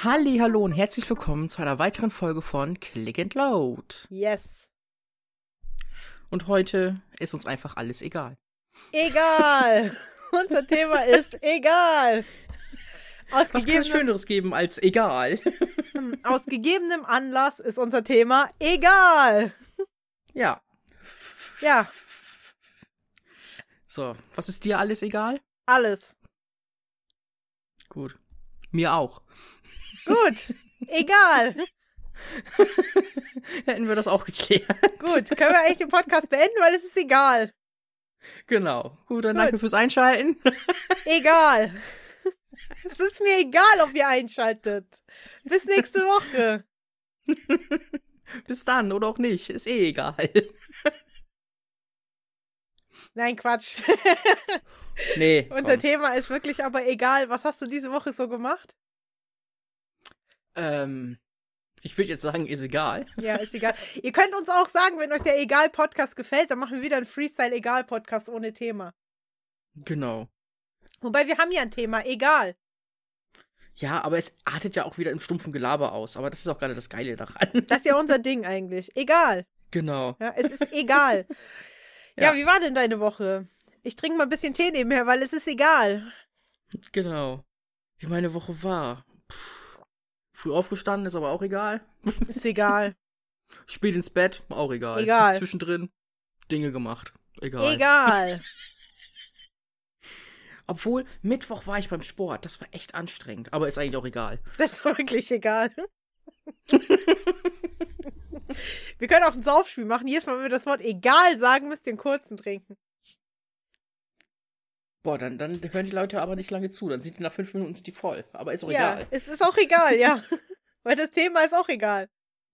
Hallihallo und herzlich willkommen zu einer weiteren Folge von Click and Load. Yes. Und heute ist uns einfach alles egal. Egal. Unser Thema ist egal. Was kann es Schöneres geben als egal? Aus gegebenem Anlass ist unser Thema egal. Ja. Ja. So, was ist dir alles egal? Alles. Gut. Mir auch. Gut. Egal. Hätten wir das auch geklärt. Gut. Können wir eigentlich den Podcast beenden, weil es ist egal. Genau. Gut, dann danke fürs Einschalten. Egal. Es ist mir egal, ob ihr einschaltet. Bis nächste Woche. Bis dann oder auch nicht. Ist eh egal. Nein, Quatsch. Nee. Unser Thema ist wirklich aber egal. Was hast du diese Woche so gemacht? Ich würde jetzt sagen, ist egal. Ja, ist egal. Ihr könnt uns auch sagen, wenn euch der Egal-Podcast gefällt, dann machen wir wieder einen Freestyle-Egal-Podcast ohne Thema. Genau. Wobei, wir haben ja ein Thema, egal. Ja, aber es artet ja auch wieder im stumpfen Gelaber aus. Aber das ist auch gerade das Geile daran. Das ist ja unser Ding eigentlich. Egal. Genau. Ja, es ist egal. Ja, wie war denn deine Woche? Ich trinke mal ein bisschen Tee nebenher, weil es ist egal. Genau. Wie meine Woche war. Früh aufgestanden, ist aber auch egal. Ist egal. Spät ins Bett, auch egal. Egal. Zwischendrin Dinge gemacht. Egal. Egal. Obwohl, Mittwoch war ich beim Sport. Das war echt anstrengend. Aber ist eigentlich auch egal. Das ist wirklich egal. Wir können auch ein Saufspiel machen. Jedes Mal, wenn wir das Wort egal sagen, müsst ihr einen kurzen trinken. Boah, dann hören die Leute aber nicht lange zu. Dann sind die nach 5 Minuten die voll. Aber ist auch Ja, egal. es ist auch egal, ja. Weil das Thema ist auch egal.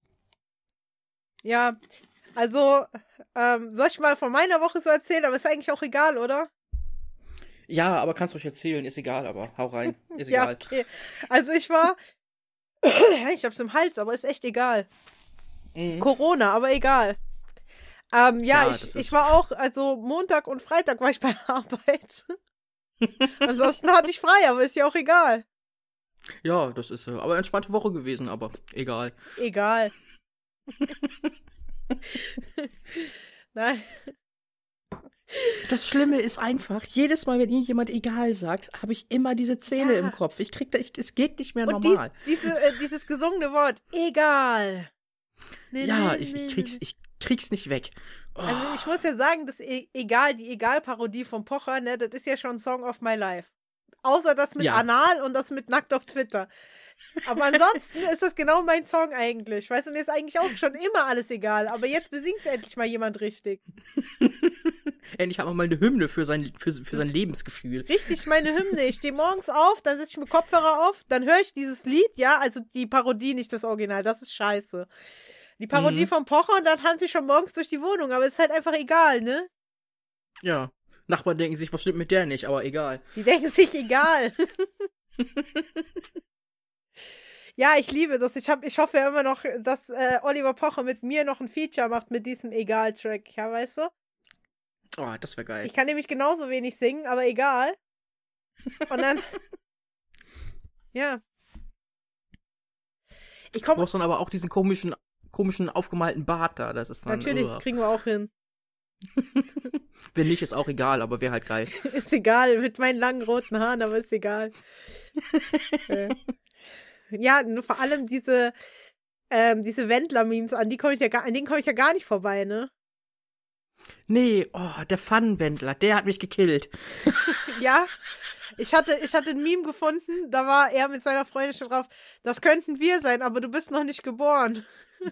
Ja, also, soll ich mal von meiner Woche so erzählen, aber ist eigentlich auch egal, oder? Ja, aber kannst du euch erzählen. Ist egal, aber hau rein. Ist Ja, egal. okay. Also ich war, ich hab's im Hals, aber ist echt egal. Mhm. Corona, aber egal. Ja, ich war auch, also Montag und Freitag war ich bei der Arbeit. Ansonsten hatte ich frei, aber ist ja auch egal. Ja, das ist aber entspannte Woche gewesen, aber egal. Egal. Nein. Das Schlimme ist einfach, jedes Mal, wenn irgendjemand egal sagt, habe ich immer diese Zähne im Kopf. Es geht nicht mehr Und normal. dieses gesungene Wort, egal. Ja, ich krieg's nicht weg. Oh. Also ich muss ja sagen, das Egal, die Egal-Parodie von Pocher, ne, das ist ja schon Song of my life. Außer das mit Anal und das mit Nackt auf Twitter. Aber ansonsten ist das genau mein Song eigentlich. Weißt du, mir ist eigentlich auch schon immer alles egal. Aber jetzt besingt endlich mal jemand richtig. Endlich haben wir mal eine Hymne für sein Lebensgefühl. Richtig, meine Hymne. Ich stehe morgens auf, dann setze ich mir Kopfhörer auf, dann höre ich dieses Lied, ja, also die Parodie, nicht das Original, das ist scheiße. Die Parodie von Pocher und dann tanze ich schon morgens durch die Wohnung, aber es ist halt einfach egal, ne? Ja. Nachbarn denken sich, was stimmt mit der nicht, aber egal. Die denken sich, egal. Ja, ich liebe das. Ich hoffe ja immer noch, dass Oliver Pocher mit mir noch ein Feature macht mit diesem Egal-Track. Ja, weißt du? Oh, das wäre geil. Ich kann nämlich genauso wenig singen, aber egal. Und dann. Ja. Du brauchst dann aber auch diesen komischen aufgemalten Bart da. Das ist dann. Natürlich, das kriegen wir auch hin. Wenn nicht, ist auch egal, aber wäre halt geil. Ist egal, mit meinen langen roten Haaren, aber ist egal. Ja, nur vor allem diese Wendler-Memes, an denen komme ich ja gar nicht vorbei, ne? Nee, der Pfannenwendler, der hat mich gekillt. Ja, ich hatte ein Meme gefunden, da war er mit seiner Freundin schon drauf, das könnten wir sein, aber du bist noch nicht geboren.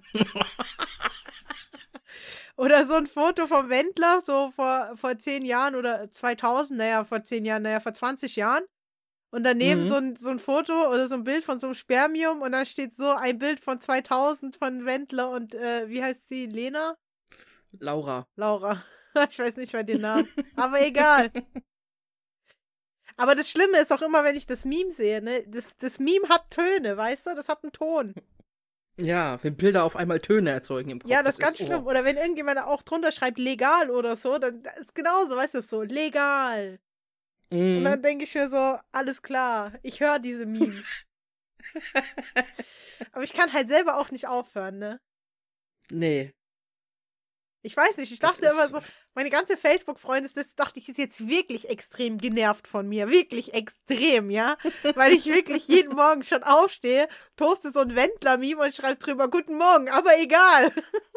Oder so ein Foto vom Wendler, so vor 10 Jahren oder 2000, vor 10 Jahren, vor 20 Jahren. Und daneben so ein Foto oder so ein Bild von so einem Spermium und dann steht so ein Bild von 2000 von Wendler und wie heißt sie? Lena? Laura. Ich weiß nicht mehr den Namen. Aber egal. Aber das Schlimme ist auch immer, wenn ich das Meme sehe, ne? Das Meme hat Töne, weißt du? Das hat einen Ton. Ja, wenn Bilder auf einmal Töne erzeugen im Kopf. Ja, das ist ganz schlimm. Oder wenn irgendjemand auch drunter schreibt, legal oder so, dann ist genauso, weißt du, so, legal. Und dann denke ich mir so, alles klar, ich höre diese Memes. Aber ich kann halt selber auch nicht aufhören, ne? Nee. Ich weiß nicht, ich dachte immer so, meine ganze Facebook-Freundesliste, dachte ich, ist jetzt wirklich extrem genervt von mir. Wirklich extrem, ja? Weil ich wirklich jeden Morgen schon aufstehe, poste so ein Wendler-Meme und schreibe drüber, guten Morgen, aber egal.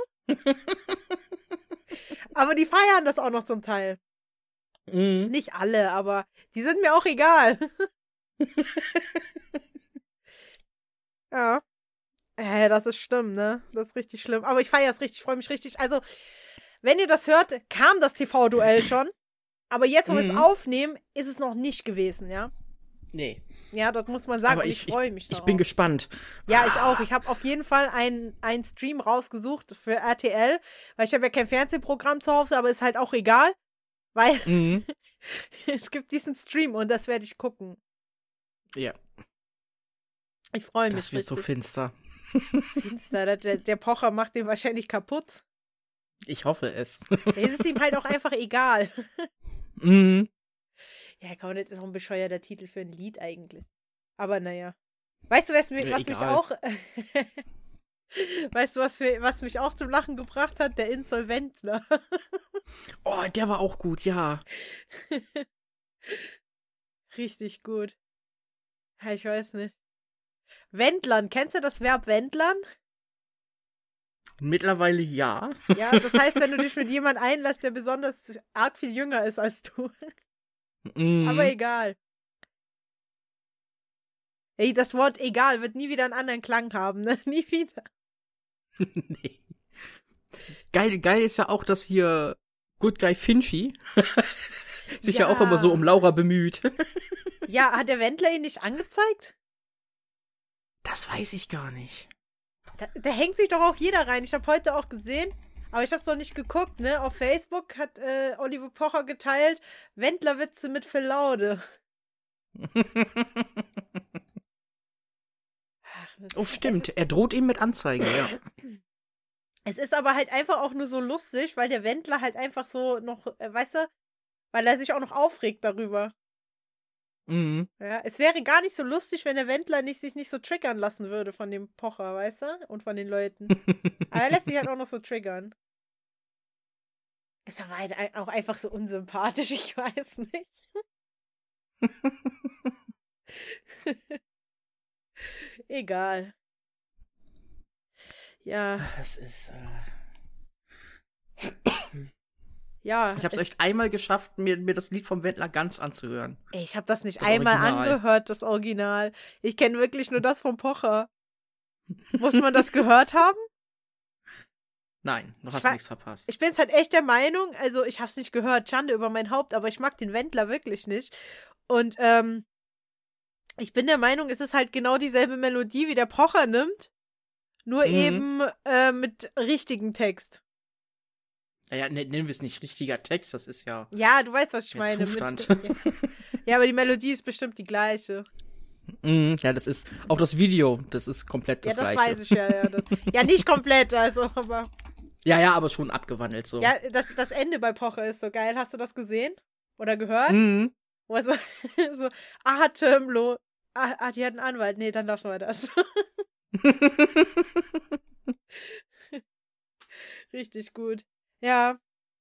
Aber die feiern das auch noch zum Teil. Mhm. Nicht alle, aber die sind mir auch egal. Ja. Das ist schlimm, ne? Das ist richtig schlimm. Aber ich feiere es richtig, freue mich richtig. Also, wenn ihr das hört, kam das TV-Duell schon. Aber jetzt, wo wir es aufnehmen, ist es noch nicht gewesen, ja? Nee. Ja, das muss man sagen. Aber und ich freue mich darauf. Ich bin gespannt. Ja, ich auch. Ich habe auf jeden Fall einen Stream rausgesucht für RTL, weil ich habe ja kein Fernsehprogramm zu Hause, aber ist halt auch egal, weil es gibt diesen Stream und das werde ich gucken. Ja. Ich freue mich. Das wird so finster. Finster, der Pocher macht den wahrscheinlich kaputt. Ich hoffe es. Es ist ihm halt auch einfach egal. Mhm. Ja, komm, das ist auch ein bescheuerter Titel für ein Lied eigentlich. Aber naja. Weißt du, was mich auch... Weißt du, was mich auch zum Lachen gebracht hat? Der Insolventler. Oh, der war auch gut, ja. Richtig gut. Ja, ich weiß nicht. Wendlern, kennst du das Verb wendlern? Mittlerweile ja. Ja, das heißt, wenn du dich mit jemand einlässt, der besonders arg viel jünger ist als du. Aber egal. Ey, das Wort egal wird nie wieder einen anderen Klang haben, ne? Nie wieder. Nee. Geil ist ja auch, dass hier Good Guy Finchy sich ja auch immer so um Laura bemüht. Ja, hat der Wendler ihn nicht angezeigt? Das weiß ich gar nicht. Da hängt sich doch auch jeder rein. Ich habe heute auch gesehen, aber ich habe es noch nicht geguckt, ne? Auf Facebook hat Oliver Pocher geteilt, Wendler-Witze mit Phil Laude. Oh, stimmt. Er droht ihm mit Anzeige, ja. Es ist aber halt einfach auch nur so lustig, weil der Wendler halt einfach so noch, weißt du, weil er sich auch noch aufregt darüber. Mhm. Ja, es wäre gar nicht so lustig, wenn der Wendler sich nicht so triggern lassen würde von dem Pocher, weißt du? Und von den Leuten. Aber er lässt sich halt auch noch so triggern. Ist aber halt auch einfach so unsympathisch, ich weiß nicht. Egal. Ja. Es ist, Ja. Ich habe es echt einmal geschafft, mir das Lied vom Wendler ganz anzuhören. Ey, ich habe das nicht Das einmal Original. angehört, das Original. Ich kenne wirklich nur das vom Pocher. Muss man das gehört haben? Nein, du hast nichts verpasst. Ich bin jetzt halt echt der Meinung, also ich hab's nicht gehört, Schande über mein Haupt, aber ich mag den Wendler wirklich nicht. Und ich bin der Meinung, es ist halt genau dieselbe Melodie, wie der Pocher nimmt, nur eben mit richtigem Text. Ja, nennen wir es nicht richtiger Text, das ist ja... Ja, du weißt, was ich meine. Zustand. Ja, aber die Melodie ist bestimmt die gleiche. Ja, das ist auch das Video, das ist komplett das Gleiche. Ja, das weiß ich ja. Ja, nicht komplett, also, aber... Ja, aber schon abgewandelt so. Ja, das Ende bei Pocher ist so geil. Hast du das gesehen? Oder gehört? Mhm. Wo er so atemlos. Die hat einen Anwalt. Nee, dann lassen wir das. Richtig gut. Ja.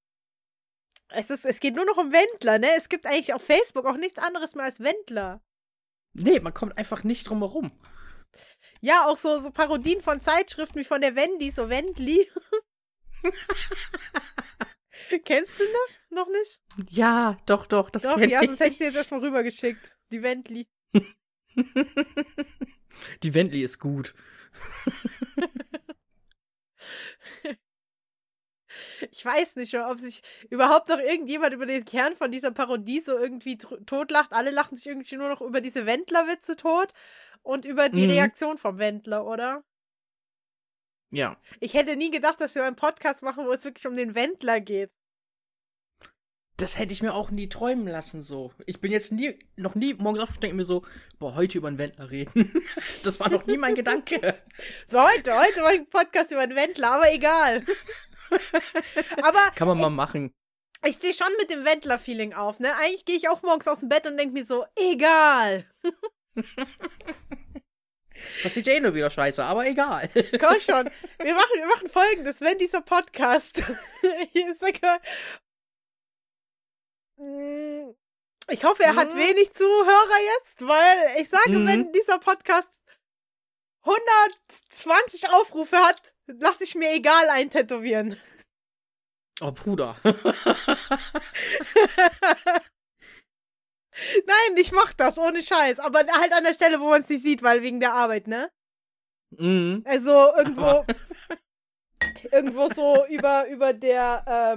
Es geht nur noch um Wendler, ne? Es gibt eigentlich auf Facebook auch nichts anderes mehr als Wendler. Nee, man kommt einfach nicht drum herum. Ja, auch so Parodien von Zeitschriften wie von der Wendy, so Wendli. Kennst du noch nicht? Ja, doch, das kenn ich. Ja, sonst hätte ich dir jetzt erstmal rübergeschickt. Die Wendli. Die Wendli ist gut. Ich weiß nicht, ob sich überhaupt noch irgendjemand über den Kern von dieser Parodie so irgendwie totlacht. Alle lachen sich irgendwie nur noch über diese Wendler-Witze tot und über die Reaktion vom Wendler, oder? Ja. Ich hätte nie gedacht, dass wir einen Podcast machen, wo es wirklich um den Wendler geht. Das hätte ich mir auch nie träumen lassen, so. Ich bin jetzt noch nie morgens aufgestanden und mir so, heute über einen Wendler reden. Das war noch nie mein Gedanke. So, heute war ein Podcast über einen Wendler, aber egal. Aber kann man mal machen. Ich stehe schon mit dem Wendler-Feeling auf, ne? Eigentlich gehe ich auch morgens aus dem Bett und denke mir so, egal. Das sieht ja eh nur wieder scheiße, aber egal. Komm schon. Wir machen Folgendes. Wenn dieser Podcast hier ist ich hoffe, er hat wenig Zuhörer jetzt, weil ich sage, wenn dieser Podcast 120 Aufrufe hat, lasse ich mir egal eintätowieren. Oh, Bruder. Nein, ich mach das, ohne Scheiß. Aber halt an der Stelle, wo man es nicht sieht, weil wegen der Arbeit, ne? Also irgendwo so über der,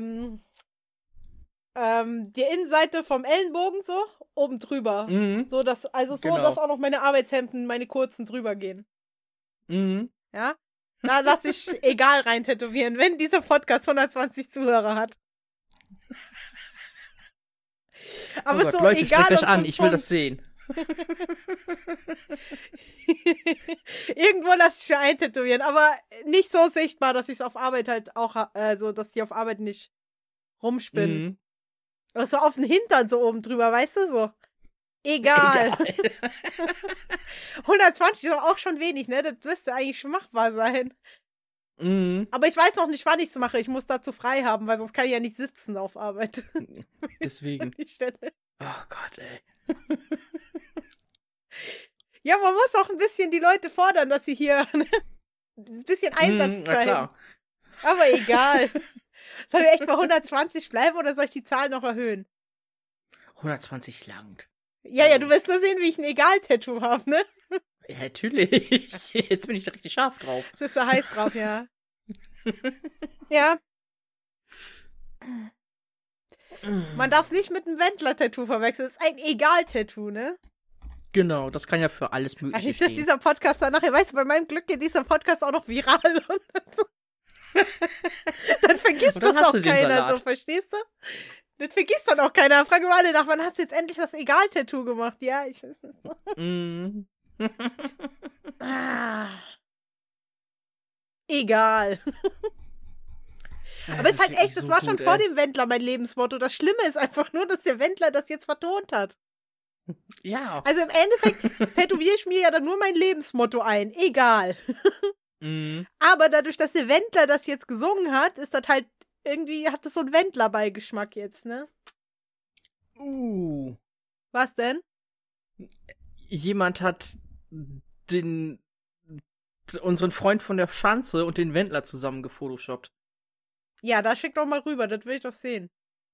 die Innenseite vom Ellenbogen so, oben drüber. So, dass auch noch meine Arbeitshemden, meine kurzen drüber gehen. Ja? Da lasse ich egal rein tätowieren, wenn dieser Podcast 120 Zuhörer hat. Aber oh Gott, so Leute, egal, streckt euch an, ich will das sehen. Irgendwo lasse ich mir eintätowieren, aber nicht so sichtbar, dass ich es auf Arbeit halt auch, also dass die auf Arbeit nicht rumspinnen. Also auf den Hintern so oben drüber, weißt du, so. Egal. 120 ist auch schon wenig, ne? Das müsste eigentlich schon machbar sein. Aber ich weiß noch nicht, wann ich es mache. Ich muss dazu frei haben, weil sonst kann ich ja nicht sitzen auf Arbeit. Deswegen. Oh Gott, ey. Ja, man muss auch ein bisschen die Leute fordern, dass sie hier ein bisschen Einsatz zeigen. Klar. Aber egal. Soll ich echt bei 120 bleiben oder soll ich die Zahl noch erhöhen? 120 langt. Ja, du willst nur sehen, wie ich ein Egal-Tattoo habe, ne? Ja, natürlich. Jetzt bin ich da richtig scharf drauf. Jetzt ist da heiß drauf, ja. Ja. Man darf es nicht mit einem Wendler-Tattoo verwechseln. Es ist ein Egal-Tattoo, ne? Genau, das kann ja für alles Mögliche stehen. Dass dieser Podcast dann nachher, weißt du, bei meinem Glück geht dieser Podcast auch noch viral. Und dann vergisst das auch keiner, so, verstehst du? Das vergisst dann auch keiner. Frage mal alle nach, wann hast du jetzt endlich das Egal-Tattoo gemacht? Ja, ich weiß nicht. Egal. Ja, aber es ist halt echt, das war schon vor dem Wendler mein Lebensmotto. Das Schlimme ist einfach nur, dass der Wendler das jetzt vertont hat. Ja. Also im Endeffekt tätowiere ich mir ja dann nur mein Lebensmotto ein. Egal. Aber dadurch, dass der Wendler das jetzt gesungen hat, ist das halt irgendwie, hat das so einen Wendler-Beigeschmack jetzt, ne? Was denn? Jemand hat unseren Freund von der Schanze und den Wendler zusammen gefotoshoppt. Ja, da schick doch mal rüber, das will ich doch sehen.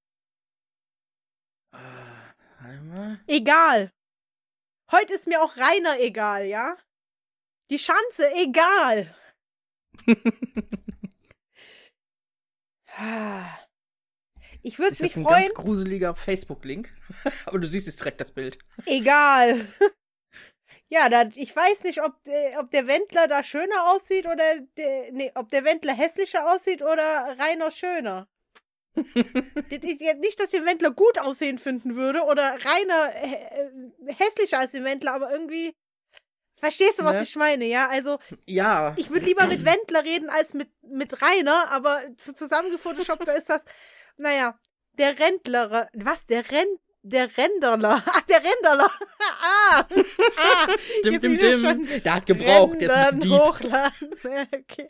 Einmal. Egal. Heute ist mir auch Rainer egal, ja? Die Schanze, egal. Ich würde mich freuen. Das ist ein ganz gruseliger Facebook-Link. Aber du siehst es direkt, das Bild. Egal. Ja, ich weiß nicht, ob der Wendler da schöner aussieht oder ob der Wendler hässlicher aussieht oder Rainer schöner. Das ist jetzt nicht, dass ich den Wendler gut aussehen finden würde oder Rainer hässlicher als den Wendler, aber irgendwie verstehst du, was ich meine, ja? Also, ja. Ich würde lieber mit Wendler reden als mit Rainer, aber zusammengefotoshoppt, da ist das, naja, der Rendler, was, der Renderler. Ach, der Renderler. Dim. Der hat gebraucht, der ist ein Dieb. Hochladen. Okay.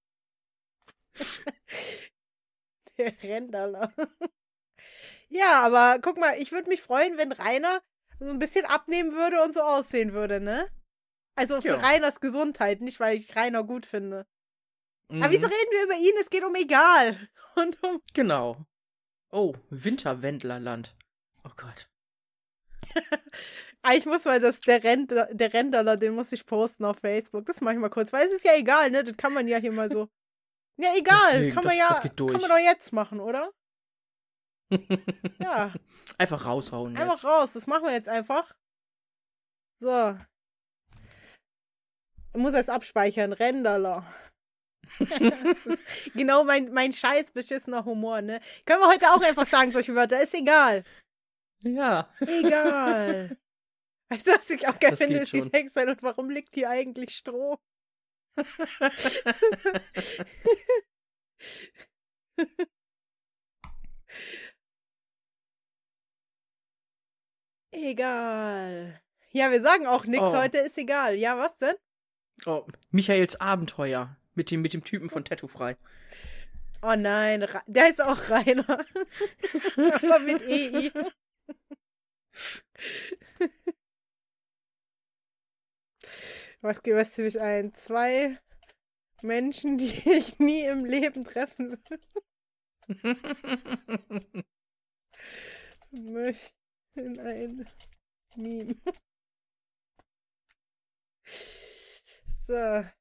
Der Renderler. Ja, aber guck mal, ich würde mich freuen, wenn Rainer so ein bisschen abnehmen würde und so aussehen würde, ne? Also für Rainers Gesundheit, nicht weil ich Rainer gut finde. Aber wieso reden wir über ihn? Es geht um egal. Und um genau. Oh, Winterwendlerland. Oh Gott. Ich muss mal der Renderler, den muss ich posten auf Facebook. Das mache ich mal kurz, weil es ist ja egal, ne? Das kann man ja hier mal so. Ja, egal. Deswegen, kann man kann man doch jetzt machen, oder? Ja. Einfach raushauen. Einfach raus, das machen wir jetzt einfach. So. Ich muss das abspeichern, Renderler. Genau mein scheiß beschissener Humor, ne? Können wir heute auch einfach sagen, solche Wörter, ist egal. Ja. Egal. Weißt du, was ich auch geil finde, ist die Text sein und warum liegt hier eigentlich Stroh? Egal. Ja, wir sagen auch nichts heute, ist egal. Ja, was denn? Oh, Michaels Abenteuer mit dem Typen von Tattoo-frei. Oh nein, der ist auch Rainer. Aber mit EI. Was gibt es nämlich ein? 2 Menschen, die ich nie im Leben treffen möchte. In ein Meme. So.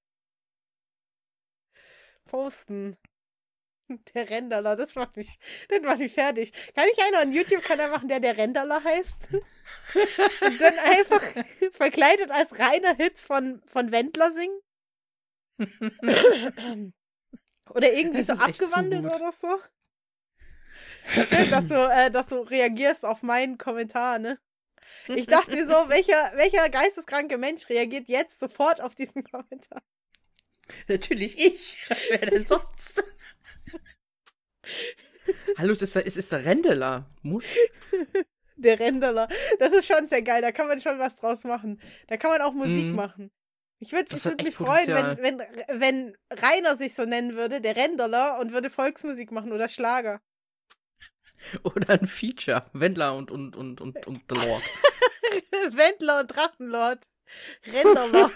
Posten. Der Renderler, das macht mich fertig. Kann ich einen einen YouTube-Kanal machen, der Renderler heißt? Und dann einfach verkleidet als Rainer Hits von Wendler singen? Oder irgendwie so abgewandelt oder so? Schön, dass du reagierst auf meinen Kommentar, ne? Ich dachte mir so, welcher geisteskranke Mensch reagiert jetzt sofort auf diesen Kommentar? Natürlich ich. Wer denn sonst? Hallo, es ist der Rendeler. Muss. Der Rendeler. Das ist schon sehr geil. Da kann man schon was draus machen. Da kann man auch Musik machen. Ich würde mich freuen, wenn Rainer sich so nennen würde, der Rendeler, und würde Volksmusik machen oder Schlager. Oder ein Feature. Wendler und The Lord. Wendler und Drachenlord. Rendeler.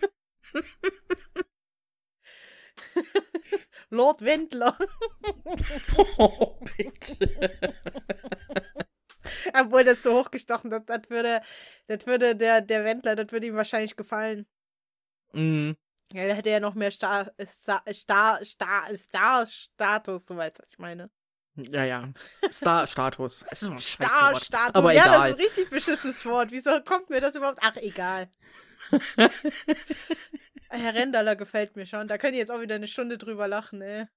Lord Wendler. Oh, bitte. Obwohl das so hochgestochen, das würde der Wendler, das würde ihm wahrscheinlich gefallen. Mhm. Ja, da hätte er noch mehr Star-Status, du weißt, was ich meine. Ja. Star-Status. Es ist ein Star-Status. Aber ja, egal. das ist ein richtig beschissenes Wort. Wieso kommt mir das überhaupt? Ach, egal. Herr Renderler gefällt mir schon. Da könnt ihr jetzt auch wieder eine Stunde drüber lachen, ey.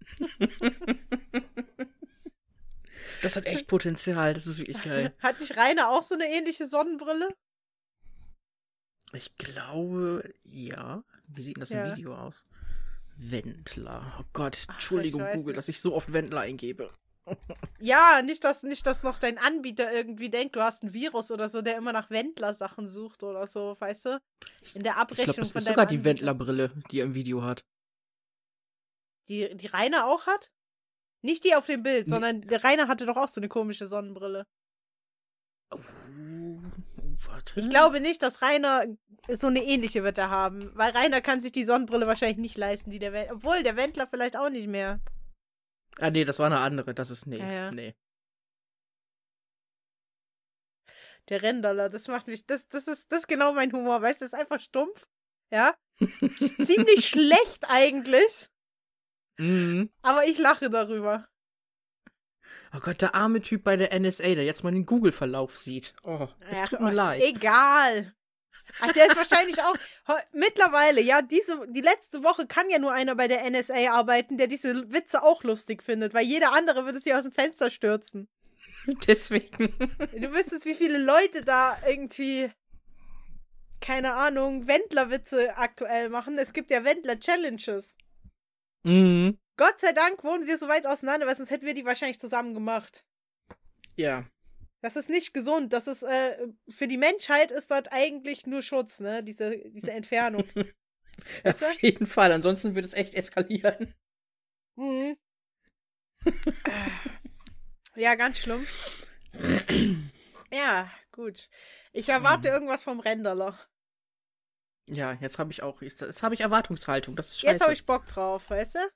Das hat echt Potenzial. Das ist wirklich geil. Hat nicht Rainer auch so eine ähnliche Sonnenbrille? Ich glaube, ja. Wie sieht denn das im Video aus? Wendler. Oh Gott, Entschuldigung, Google, dass ich so oft Wendler eingebe. Ja, nicht, dass noch dein Anbieter irgendwie denkt, du hast ein Virus oder so, der immer nach Wendler-Sachen sucht oder so, weißt du? In der Abrechnung ich glaub, das von ist deinem sogar die Anbieter. Wendler-Brille, die er im Video hat. Die Rainer auch hat? Nicht die auf dem Bild, sondern der Rainer hatte doch auch so eine komische Sonnenbrille. Warte. Ich glaube nicht, dass Rainer so eine ähnliche wird er haben, weil Rainer kann sich die Sonnenbrille wahrscheinlich nicht leisten, die der Wendler. Obwohl, der Wendler vielleicht auch nicht mehr. Ah, nee, das war eine andere. Das ist, Ja. nee. Der Renderler, das macht mich, das ist genau mein Humor, weißt du, das ist einfach stumpf, ja? Ist ziemlich schlecht eigentlich, aber ich lache darüber. Oh Gott, der arme Typ bei der NSA, der jetzt mal den Google-Verlauf sieht. Oh, das tut mir leid. Egal. Ach, der ist wahrscheinlich auch mittlerweile, ja, die letzte Woche kann ja nur einer bei der NSA arbeiten, der diese Witze auch lustig findet, weil jeder andere würde sich aus dem Fenster stürzen. Deswegen. Du wüsstest, wie viele Leute da irgendwie, keine Ahnung, Wendler-Witze aktuell machen. Es gibt ja Wendler-Challenges. Gott sei Dank wohnen wir so weit auseinander, weil sonst hätten wir die wahrscheinlich zusammen gemacht. Ja. Das ist nicht gesund. Das ist, für die Menschheit ist das eigentlich nur Schutz, ne? Diese Entfernung. Auf jeden Fall, ansonsten wird es echt eskalieren. Mhm. Ja, ganz schlimm. Ja, gut. Ich erwarte irgendwas vom Renderler. Ja, jetzt habe ich Erwartungshaltung. Das ist scheiße. Jetzt habe ich Bock drauf, weißt du?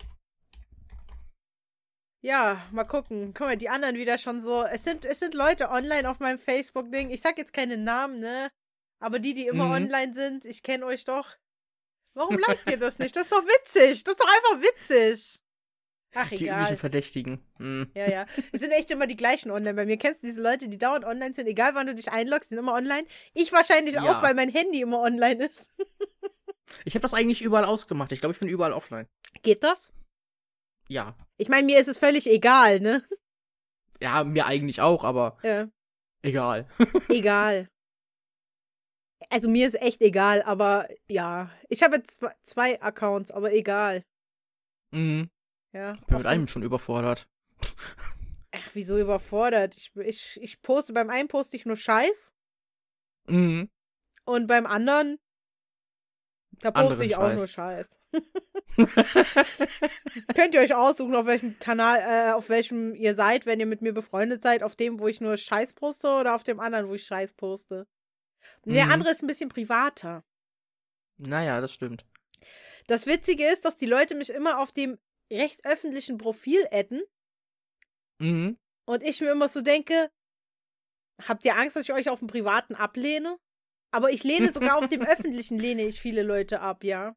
Ja, mal gucken. Guck mal, die anderen wieder schon so. Es sind Leute online auf meinem Facebook-Ding. Ich sag jetzt keine Namen, ne? Aber die immer online sind, ich kenne euch doch. Warum liked ihr das nicht? Das ist doch witzig. Das ist doch einfach witzig. Ach, egal. Die üblichen Verdächtigen. Ja. Es sind echt immer die gleichen online. Bei mir kennst du diese Leute, die dauernd online sind. Egal, wann du dich einloggst, sind immer online. Ich wahrscheinlich auch, weil mein Handy immer online ist. Ich habe das eigentlich überall ausgemacht. Ich glaube, ich bin überall offline. Geht das? Ja. Ich meine, mir ist es völlig egal, ne? Ja, mir eigentlich auch, aber ja. Egal. Egal. Also mir ist echt egal, aber ja. Ich habe jetzt 2 Accounts, aber egal. Ja. Ich bin mit einem schon überfordert. Ach, wieso überfordert? Ich poste, beim einen poste ich nur Scheiß. Und beim anderen Da poste ich auch nur Scheiß. Könnt ihr euch aussuchen, auf welchem Kanal, auf welchem ihr seid, wenn ihr mit mir befreundet seid, auf dem, wo ich nur Scheiß poste oder auf dem anderen, wo ich Scheiß poste. Der andere ist ein bisschen privater. Naja, das stimmt. Das Witzige ist, dass die Leute mich immer auf dem recht öffentlichen Profil adden. Mhm. Und ich mir immer so denke, habt ihr Angst, dass ich euch auf dem Privaten ablehne? Aber ich lehne sogar auf dem Öffentlichen, lehne ich viele Leute ab, ja.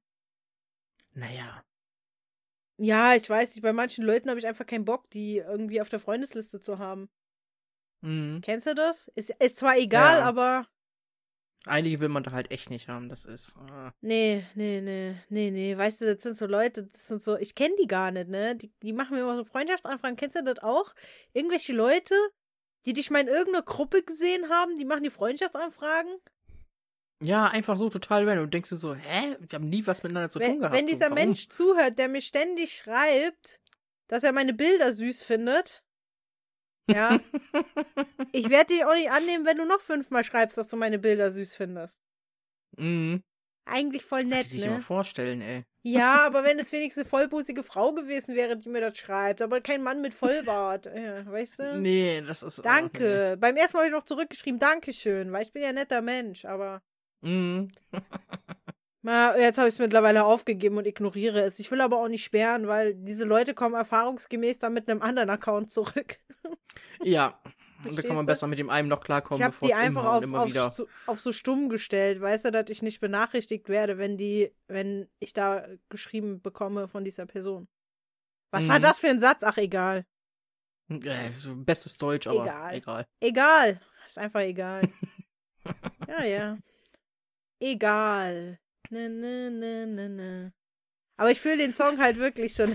Naja. Ja, ich weiß nicht, bei manchen Leuten habe ich einfach keinen Bock, die irgendwie auf der Freundesliste zu haben. Mhm. Kennst du das? Ist zwar egal, Ja. aber... Einige will man da halt echt nicht haben, das ist... Nee. Weißt du, das sind so Leute, das sind so... Ich kenne die gar nicht, ne? Die machen mir immer so Freundschaftsanfragen. Kennst du das auch? Irgendwelche Leute, die dich mal in irgendeiner Gruppe gesehen haben, die machen die Freundschaftsanfragen. Ja, einfach so total random. Und denkst du so, hä? Wir haben nie was miteinander zu tun gehabt. Wenn dieser Mensch zuhört, der mir ständig schreibt, dass er meine Bilder süß findet, ja, ich werde dich auch nicht annehmen, wenn du noch 5-mal schreibst, dass du meine Bilder süß findest. Mhm. Eigentlich voll nett, sich ne? mal vorstellen, ey. Ja, aber wenn es wenigstens eine vollbusige Frau gewesen wäre, die mir das schreibt, aber kein Mann mit Vollbart, weißt du? Nee, das ist... Danke. Beim ersten Mal habe ich noch zurückgeschrieben, Dankeschön, weil ich bin ja ein netter Mensch, aber... Mhm. Jetzt habe ich es mittlerweile aufgegeben und ignoriere es. Ich will aber auch nicht sperren, weil diese Leute kommen erfahrungsgemäß dann mit einem anderen Account zurück. Ja, und da Verstehst kann man du? besser mit dem einen noch klarkommen, Ich habe bevor die es einfach immer wieder... auf so stumm gestellt, weißt du, dass ich nicht benachrichtigt werde, wenn ich da geschrieben bekomme von dieser Person. Was war das für ein Satz? Ach, egal. So bestes Deutsch, aber egal. Egal. Ist einfach egal. Ja. Egal. Ne. Aber ich fühle den Song halt wirklich so.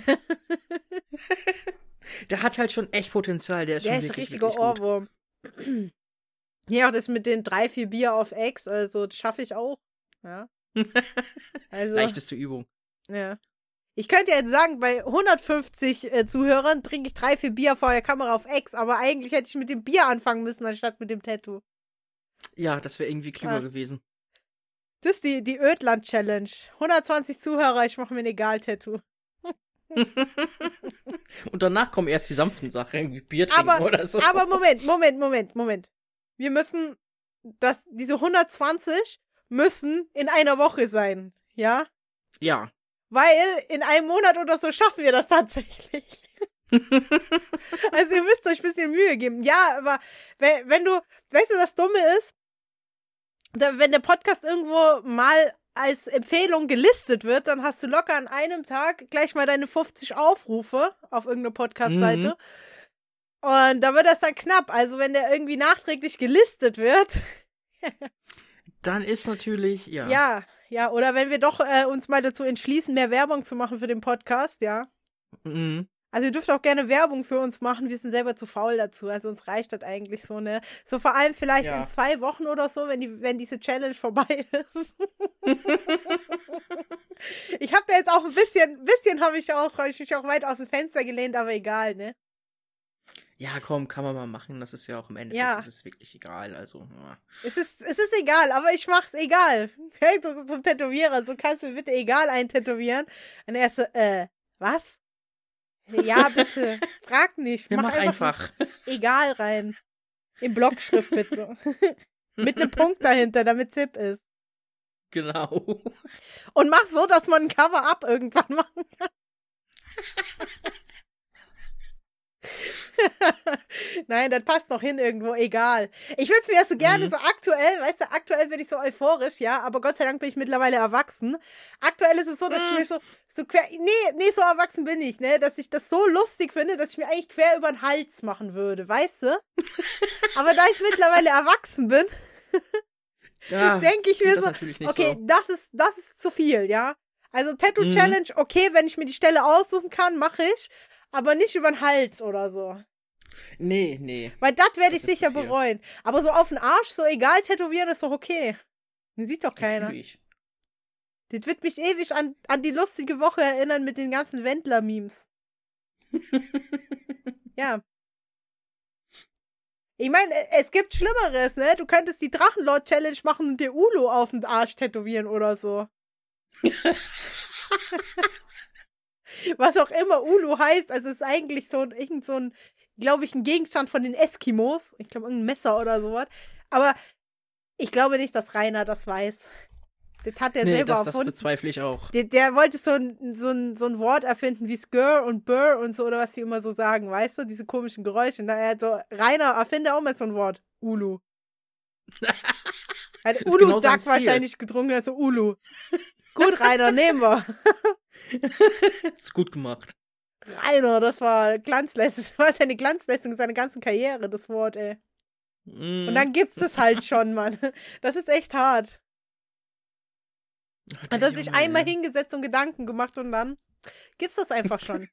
Der hat halt schon echt Potenzial. Der ist schon ein wirklich, richtiger wirklich Ohrwurm. Ja, auch das mit den 3-4 Bier auf Ex, also das schaffe ich auch. Ja. Also, leichteste Übung. Ja. Ich könnte jetzt sagen, bei 150 Zuhörern trinke ich 3-4 Bier vor der Kamera auf Ex, aber eigentlich hätte ich mit dem Bier anfangen müssen, anstatt mit dem Tattoo. Ja, das wäre irgendwie klüger gewesen. Das ist die Ödland-Challenge. 120 Zuhörer, ich mache mir ein Egal-Tattoo. Und danach kommen erst die sanften Sachen, irgendwie Bier trinken oder so. Aber Moment. Wir müssen, diese 120 müssen in einer Woche sein, ja? Ja. Weil in einem Monat oder so schaffen wir das tatsächlich. Also ihr müsst euch ein bisschen Mühe geben. Ja, aber wenn du, weißt du, das Dumme ist, wenn der Podcast irgendwo mal als Empfehlung gelistet wird, dann hast du locker an einem Tag gleich mal deine 50 Aufrufe auf irgendeiner Podcast-Seite. Mhm. Und da wird das dann knapp. Also wenn der irgendwie nachträglich gelistet wird. Dann ist natürlich, ja. Ja, oder wenn wir doch uns mal dazu entschließen, mehr Werbung zu machen für den Podcast, ja. Mhm. Also ihr dürft auch gerne Werbung für uns machen, wir sind selber zu faul dazu, also uns reicht das eigentlich so, ne? So vor allem vielleicht in 2 Wochen oder so, wenn diese Challenge vorbei ist. Ich habe da jetzt auch ein bisschen habe ich mich auch weit aus dem Fenster gelehnt, aber egal, ne? Ja, komm, kann man mal machen, das ist ja auch im Endeffekt, ist es wirklich egal, also. Ja. Es ist egal, aber ich mach's egal. Okay, so zum Tätowierer, so kannst du mir bitte egal eintätowieren. Und er so, was? Ja, bitte. Frag nicht. Mach einfach. Egal rein. In Blockschrift bitte. Mit einem Punkt dahinter, damit Zip ist. Genau. Und mach so, dass man ein Cover-Up irgendwann machen kann. Nein, das passt noch hin irgendwo, egal. Ich würde es mir ja so gerne so aktuell, weißt du, aktuell bin ich so euphorisch, ja, aber Gott sei Dank bin ich mittlerweile erwachsen. Aktuell ist es so, dass ich mir so quer, nee, so erwachsen bin ich, ne, dass ich das so lustig finde, dass ich mir eigentlich quer über den Hals machen würde, weißt du? Aber da ich mittlerweile erwachsen bin, denke ich mir so, okay, so. Das ist zu viel, ja. Also Tattoo-Challenge, okay, wenn ich mir die Stelle aussuchen kann, mache ich. Aber nicht über den Hals oder so. Nee. Weil das werde ich sicher bereuen. Aber so auf den Arsch, so egal, tätowieren ist doch okay. Den sieht doch keiner. Natürlich. Das wird mich ewig an die lustige Woche erinnern mit den ganzen Wendler-Memes. Ja. Ich meine, es gibt Schlimmeres, ne? Du könntest die Drachenlord-Challenge machen und dir Ulo auf den Arsch tätowieren oder so. Was auch immer Ulu heißt, also ist eigentlich irgend so ein, glaube ich, ein Gegenstand von den Eskimos. Ich glaube, irgendein Messer oder sowas. Aber ich glaube nicht, dass Rainer das weiß. Das hat er selber das erfunden. bezweifle ich auch. Der wollte so ein Wort erfinden wie Skr und Burr und so, oder was die immer so sagen, weißt du? Diese komischen Geräusche. Und daher so, Rainer, erfinde auch mal so ein Wort. Ulu. Hat Ulu-Duck wahrscheinlich getrunken, also Ulu. Gut, Rainer, nehmen wir. Ist gut gemacht. Rainer, das war Glanzleistung. Das war seine Glanzleistung seiner ganzen Karriere, das Wort, ey. Und dann gibt's das halt schon, Mann. Das ist echt hart. Hat er sich einmal hingesetzt und Gedanken gemacht und dann gibt's das einfach schon.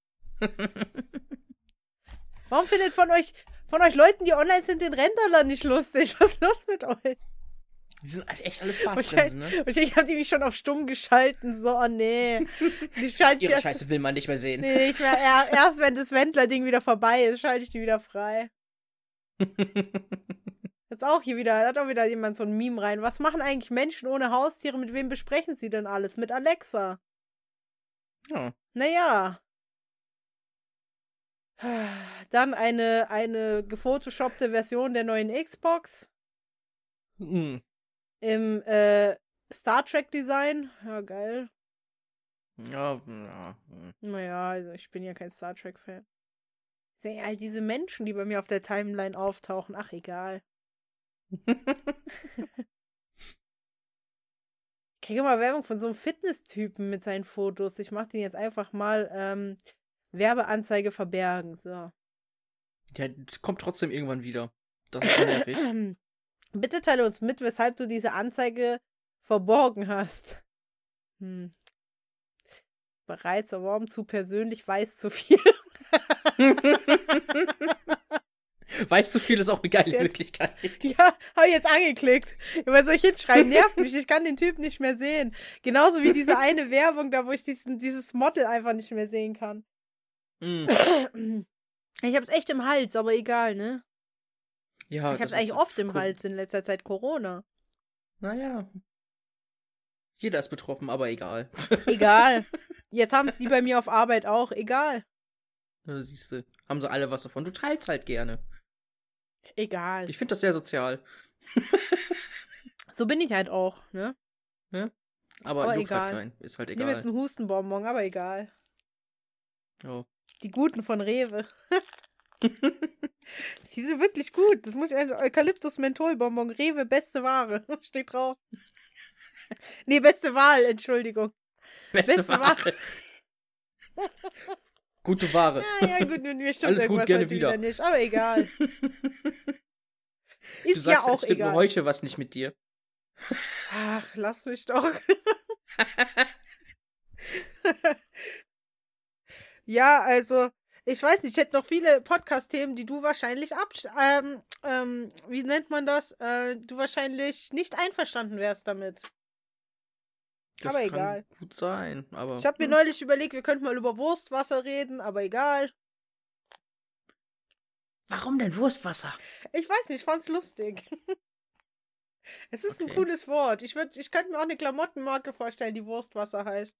Warum findet von euch Leuten, die online sind, den Renderler nicht lustig? Was ist los mit euch? Die sind echt alle Spaßbremsen, ne? Wahrscheinlich haben die mich schon auf stumm geschalten. So, oh nee. Ihre Scheiße will man nicht mehr sehen. Nee, erst wenn das Wendler-Ding wieder vorbei ist, schalte ich die wieder frei. Jetzt auch hier wieder, da hat auch wieder jemand so ein Meme rein. Was machen eigentlich Menschen ohne Haustiere? Mit wem besprechen sie denn alles? Mit Alexa. Ja. Naja. Dann eine gefotoshoppte Version der neuen Xbox. Mhm. Im Star Trek Design. Ja, geil. Ja. Naja, also ich bin ja kein Star Trek Fan. All diese Menschen, die bei mir auf der Timeline auftauchen. Ach, egal. Ich kriege mal Werbung von so einem Fitness-Typen mit seinen Fotos. Ich mache den jetzt einfach mal Werbeanzeige verbergen. So. Ja, kommt trotzdem irgendwann wieder. Das ist nervig. Bitte teile uns mit, weshalb du diese Anzeige verborgen hast. Bereits erworben, zu persönlich, weiß zu viel. Weiß zu viel ist auch eine geile Möglichkeit. Ja, habe ich jetzt angeklickt. Was soll ich hinschreiben? Nervt mich, ich kann den Typ nicht mehr sehen. Genauso wie diese eine Werbung, da wo ich dieses Model einfach nicht mehr sehen kann. Ich hab's echt im Hals, aber egal, ne? Ja, ich hab's eigentlich oft im Hals in letzter Zeit, Corona. Naja. Jeder ist betroffen, aber egal. Egal. Jetzt haben es die bei mir auf Arbeit auch, egal. Ja, siehst du, haben sie alle was davon. Du teilst halt gerne. Egal. Ich finde das sehr sozial. So bin ich halt auch, ne? Ja? Aber juckt egal. halt keinen. Ist halt Ich egal. nehme jetzt einen Hustenbonbon, aber egal. Oh. Die guten von Rewe. Die sind wirklich gut. Das muss ich also Eukalyptus-Menthol-Bonbon. Rewe, beste Ware. Steht drauf. Nee, beste Wahl, Entschuldigung. Beste Ware. Gute Ware. Ja, gut, mir stimmt alles gut, gerne wieder. Nicht, aber egal. Ist du sagst, ja auch es stimmt egal. nur heute was nicht mit dir. Ach, lass mich doch. Ja, also, ich weiß nicht, ich hätte noch viele Podcast-Themen, die du wahrscheinlich wie nennt man das? Du wahrscheinlich nicht einverstanden wärst damit. Das aber kann egal. Gut sein, aber. Ich habe mir neulich überlegt, wir könnten mal über Wurstwasser reden, aber egal. Warum denn Wurstwasser? Ich weiß nicht, ich fand's lustig. Es ist ein cooles Wort. Ich könnte mir auch eine Klamottenmarke vorstellen, die Wurstwasser heißt.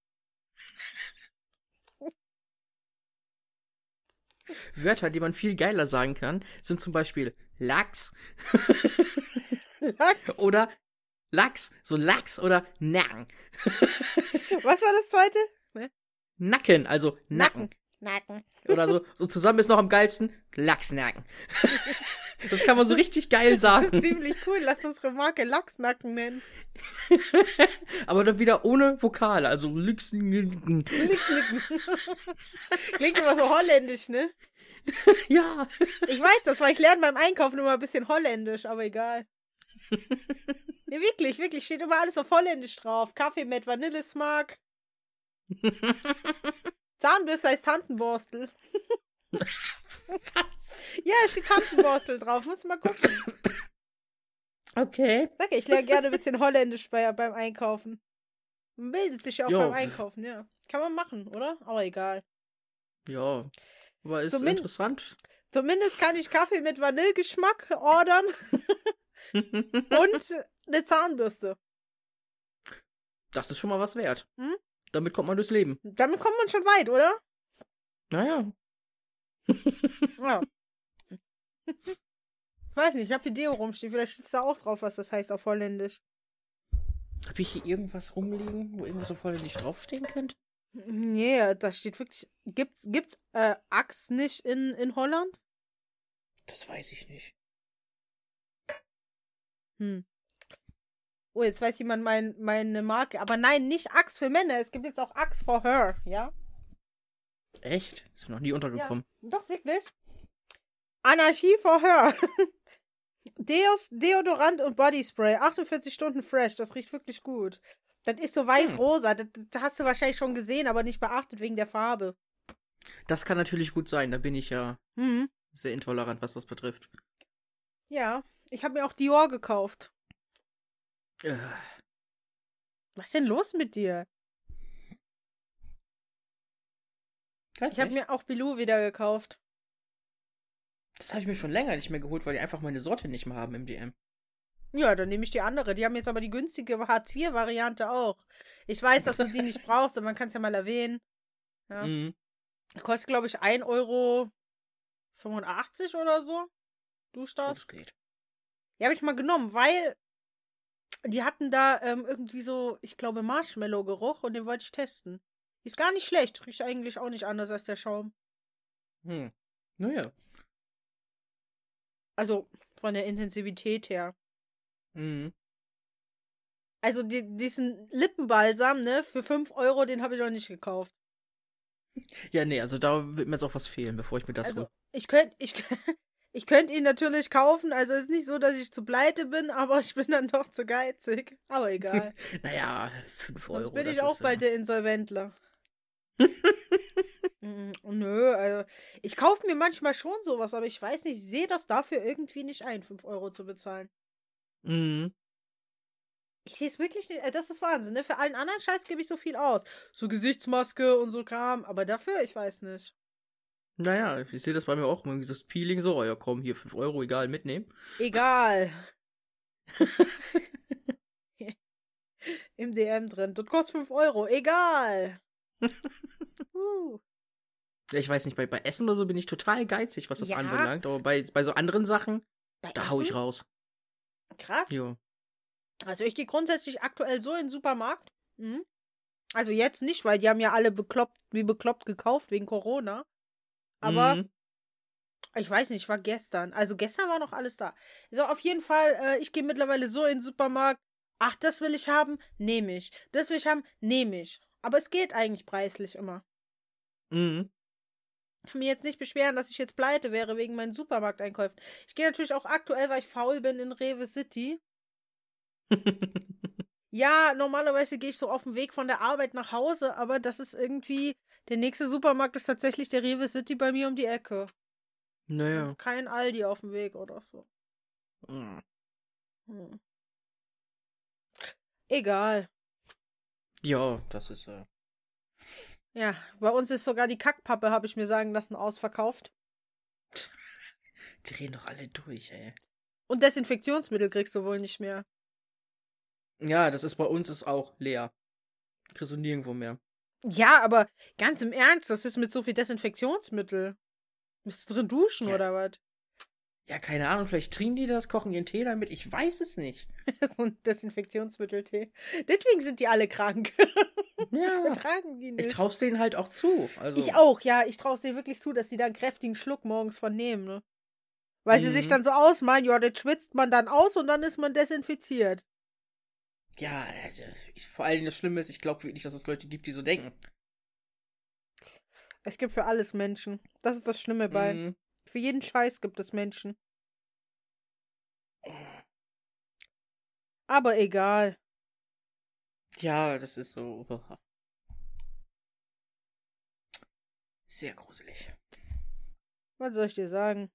Wörter, die man viel geiler sagen kann, sind zum Beispiel Lachs. Lachs? Oder Lachs, so Lachs oder Nacken. Was war das zweite? Ne? Nacken, also Nacken. Nacken. Oder so zusammen ist noch am geilsten Lachsnacken. Das kann man so richtig geil sagen. Das ist ziemlich cool, lass unsere Marke Lachsnacken nennen. Aber dann wieder ohne Vokale, also Lüxnicken. Klingt immer so holländisch, ne? Ja. Ich weiß das, weil ich lerne beim Einkaufen immer ein bisschen holländisch, aber egal. Nee, wirklich, steht immer alles auf holländisch drauf. Kaffee mit Vanillesmark. Zahnbürste heißt Tantenborstel. Was? Ja, steht Tantenborstel drauf, muss mal gucken. Okay. Sag ja, ich lerne gerne ein bisschen holländisch beim Einkaufen. Man bildet sich ja auch beim Einkaufen, ja. Kann man machen, oder? Aber egal. Ja, aber ist interessant. Zumindest kann ich Kaffee mit Vanillegeschmack ordern. Und eine Zahnbürste. Das ist schon mal was wert. Hm? Damit kommt man durchs Leben. Damit kommt man schon weit, oder? Naja. Ja. Ich weiß nicht, ich habe hier Deo rumstehen. Vielleicht steht da auch drauf, was das heißt auf Holländisch. Habe ich hier irgendwas rumliegen, wo irgendwas auf Holländisch draufstehen könnte? Nee, da steht wirklich. Gibt's Axe nicht in Holland? Das weiß ich nicht. Hm. Oh, jetzt weiß jemand meine Marke. Aber nein, nicht Axe für Männer. Es gibt jetzt auch Axe for her, ja? Echt? Ist mir noch nie untergekommen. Ja, doch, wirklich. Anarchie for her. Deodorant und Bodyspray. 48 Stunden fresh. Das riecht wirklich gut. Das ist so weiß-rosa. Das hast du wahrscheinlich schon gesehen, aber nicht beachtet wegen der Farbe. Das kann natürlich gut sein. Da bin ich ja Mhm. sehr intolerant, was das betrifft. Ja, ich habe mir auch Dior gekauft. Was ist denn los mit dir? Weiß Ich habe nicht. mir auch Bilou wieder gekauft. Das habe ich mir schon länger nicht mehr geholt, weil die einfach meine Sorte nicht mehr haben im DM. Ja, dann nehme ich die andere. Die haben jetzt aber die günstige Hartz-IV-Variante auch. Ich weiß, dass du die nicht brauchst, aber man kann es ja mal erwähnen. Ja. Mhm. Kostet, glaube ich, 1,85 € oder so. Duschdas. Das geht. Die habe ich mal genommen, weil die hatten da irgendwie so, ich glaube, Marshmallow-Geruch und den wollte ich testen. Ist gar nicht schlecht. Riecht eigentlich auch nicht anders als der Schaum. Naja. Also von der Intensivität her. Mhm. Also diesen Lippenbalsam, ne, für 5 €, den habe ich noch nicht gekauft. Ja, nee, also da wird mir jetzt auch was fehlen, bevor ich mir das Also hole. ich könnte ihn natürlich kaufen. Also es ist nicht so, dass ich zu pleite bin, aber ich bin dann doch zu geizig. Aber egal. Naja, 5 Sonst Euro. bin ich das auch ist, bald der Insolventler. Nö, also ich kaufe mir manchmal schon sowas, aber ich weiß nicht, ich sehe das dafür irgendwie nicht ein, 5 € zu bezahlen. Mhm. Ich sehe es wirklich nicht. Das ist Wahnsinn, ne? Für allen anderen Scheiß gebe ich so viel aus. So Gesichtsmaske und so Kram. Aber dafür, ich weiß nicht. Naja, ich sehe das bei mir auch immer. Dieses Peeling so, ja komm, hier 5 Euro, egal, mitnehmen. Egal. Im DM drin. Das kostet 5 €. Egal. Ja, ich weiß nicht, bei Essen oder so bin ich total geizig, was das Ja. anbelangt. Aber bei so anderen Sachen, Bei da hau ich Essen? raus. Krass. Jo. Also ich gehe grundsätzlich aktuell so in den Supermarkt. Mhm. Also jetzt nicht, weil die haben ja alle bekloppt gekauft wegen Corona. Aber Mhm. ich weiß nicht, war gestern. Also gestern war noch alles da. So, auf jeden Fall, ich gehe mittlerweile so in den Supermarkt. Ach, das will ich haben, nehme ich. Das will ich haben, nehme ich. Aber es geht eigentlich preislich immer. Mhm. Ich kann mir jetzt nicht beschweren, dass ich jetzt pleite wäre wegen meinen Supermarkteinkäufen. Ich gehe natürlich auch aktuell, weil ich faul bin, in Rewe City. Ja, normalerweise gehe ich so auf dem Weg von der Arbeit nach Hause, aber das ist irgendwie, der nächste Supermarkt ist tatsächlich der Rewe City bei mir um die Ecke. Naja. Kein Aldi auf dem Weg oder so. Mhm. Hm. Egal. Ja, das ist, Ja, bei uns ist sogar die Kackpappe, habe ich mir sagen lassen, ausverkauft. die reden doch alle durch, ey. Und Desinfektionsmittel kriegst du wohl nicht mehr. Ja, das ist bei uns ist auch leer. Kriegst du nirgendwo mehr. Ja, aber ganz im Ernst, was ist mit so viel Desinfektionsmittel? Bist du drin duschen Ja. oder was? Ja, keine Ahnung, vielleicht trinken die das, kochen ihren Tee damit, ich weiß es nicht. So ein Desinfektionsmitteltee. Deswegen sind die alle krank. Ja. Vertragen die nicht. Ich trau's denen halt auch zu. Also, Ich auch, ja. Ich traue es denen wirklich zu, dass die da einen kräftigen Schluck morgens von nehmen, ne? Weil sie sich dann so ausmalen, ja, das schwitzt man dann aus und dann ist man desinfiziert. Ja, vor allem das Schlimme ist, ich glaube wirklich, dass es Leute gibt, die so denken. Es gibt für alles Menschen. Das ist das Schlimme bei. Mhm. Für jeden Scheiß gibt es Menschen. Aber egal. Ja, das ist so. Sehr gruselig. Was soll ich dir sagen?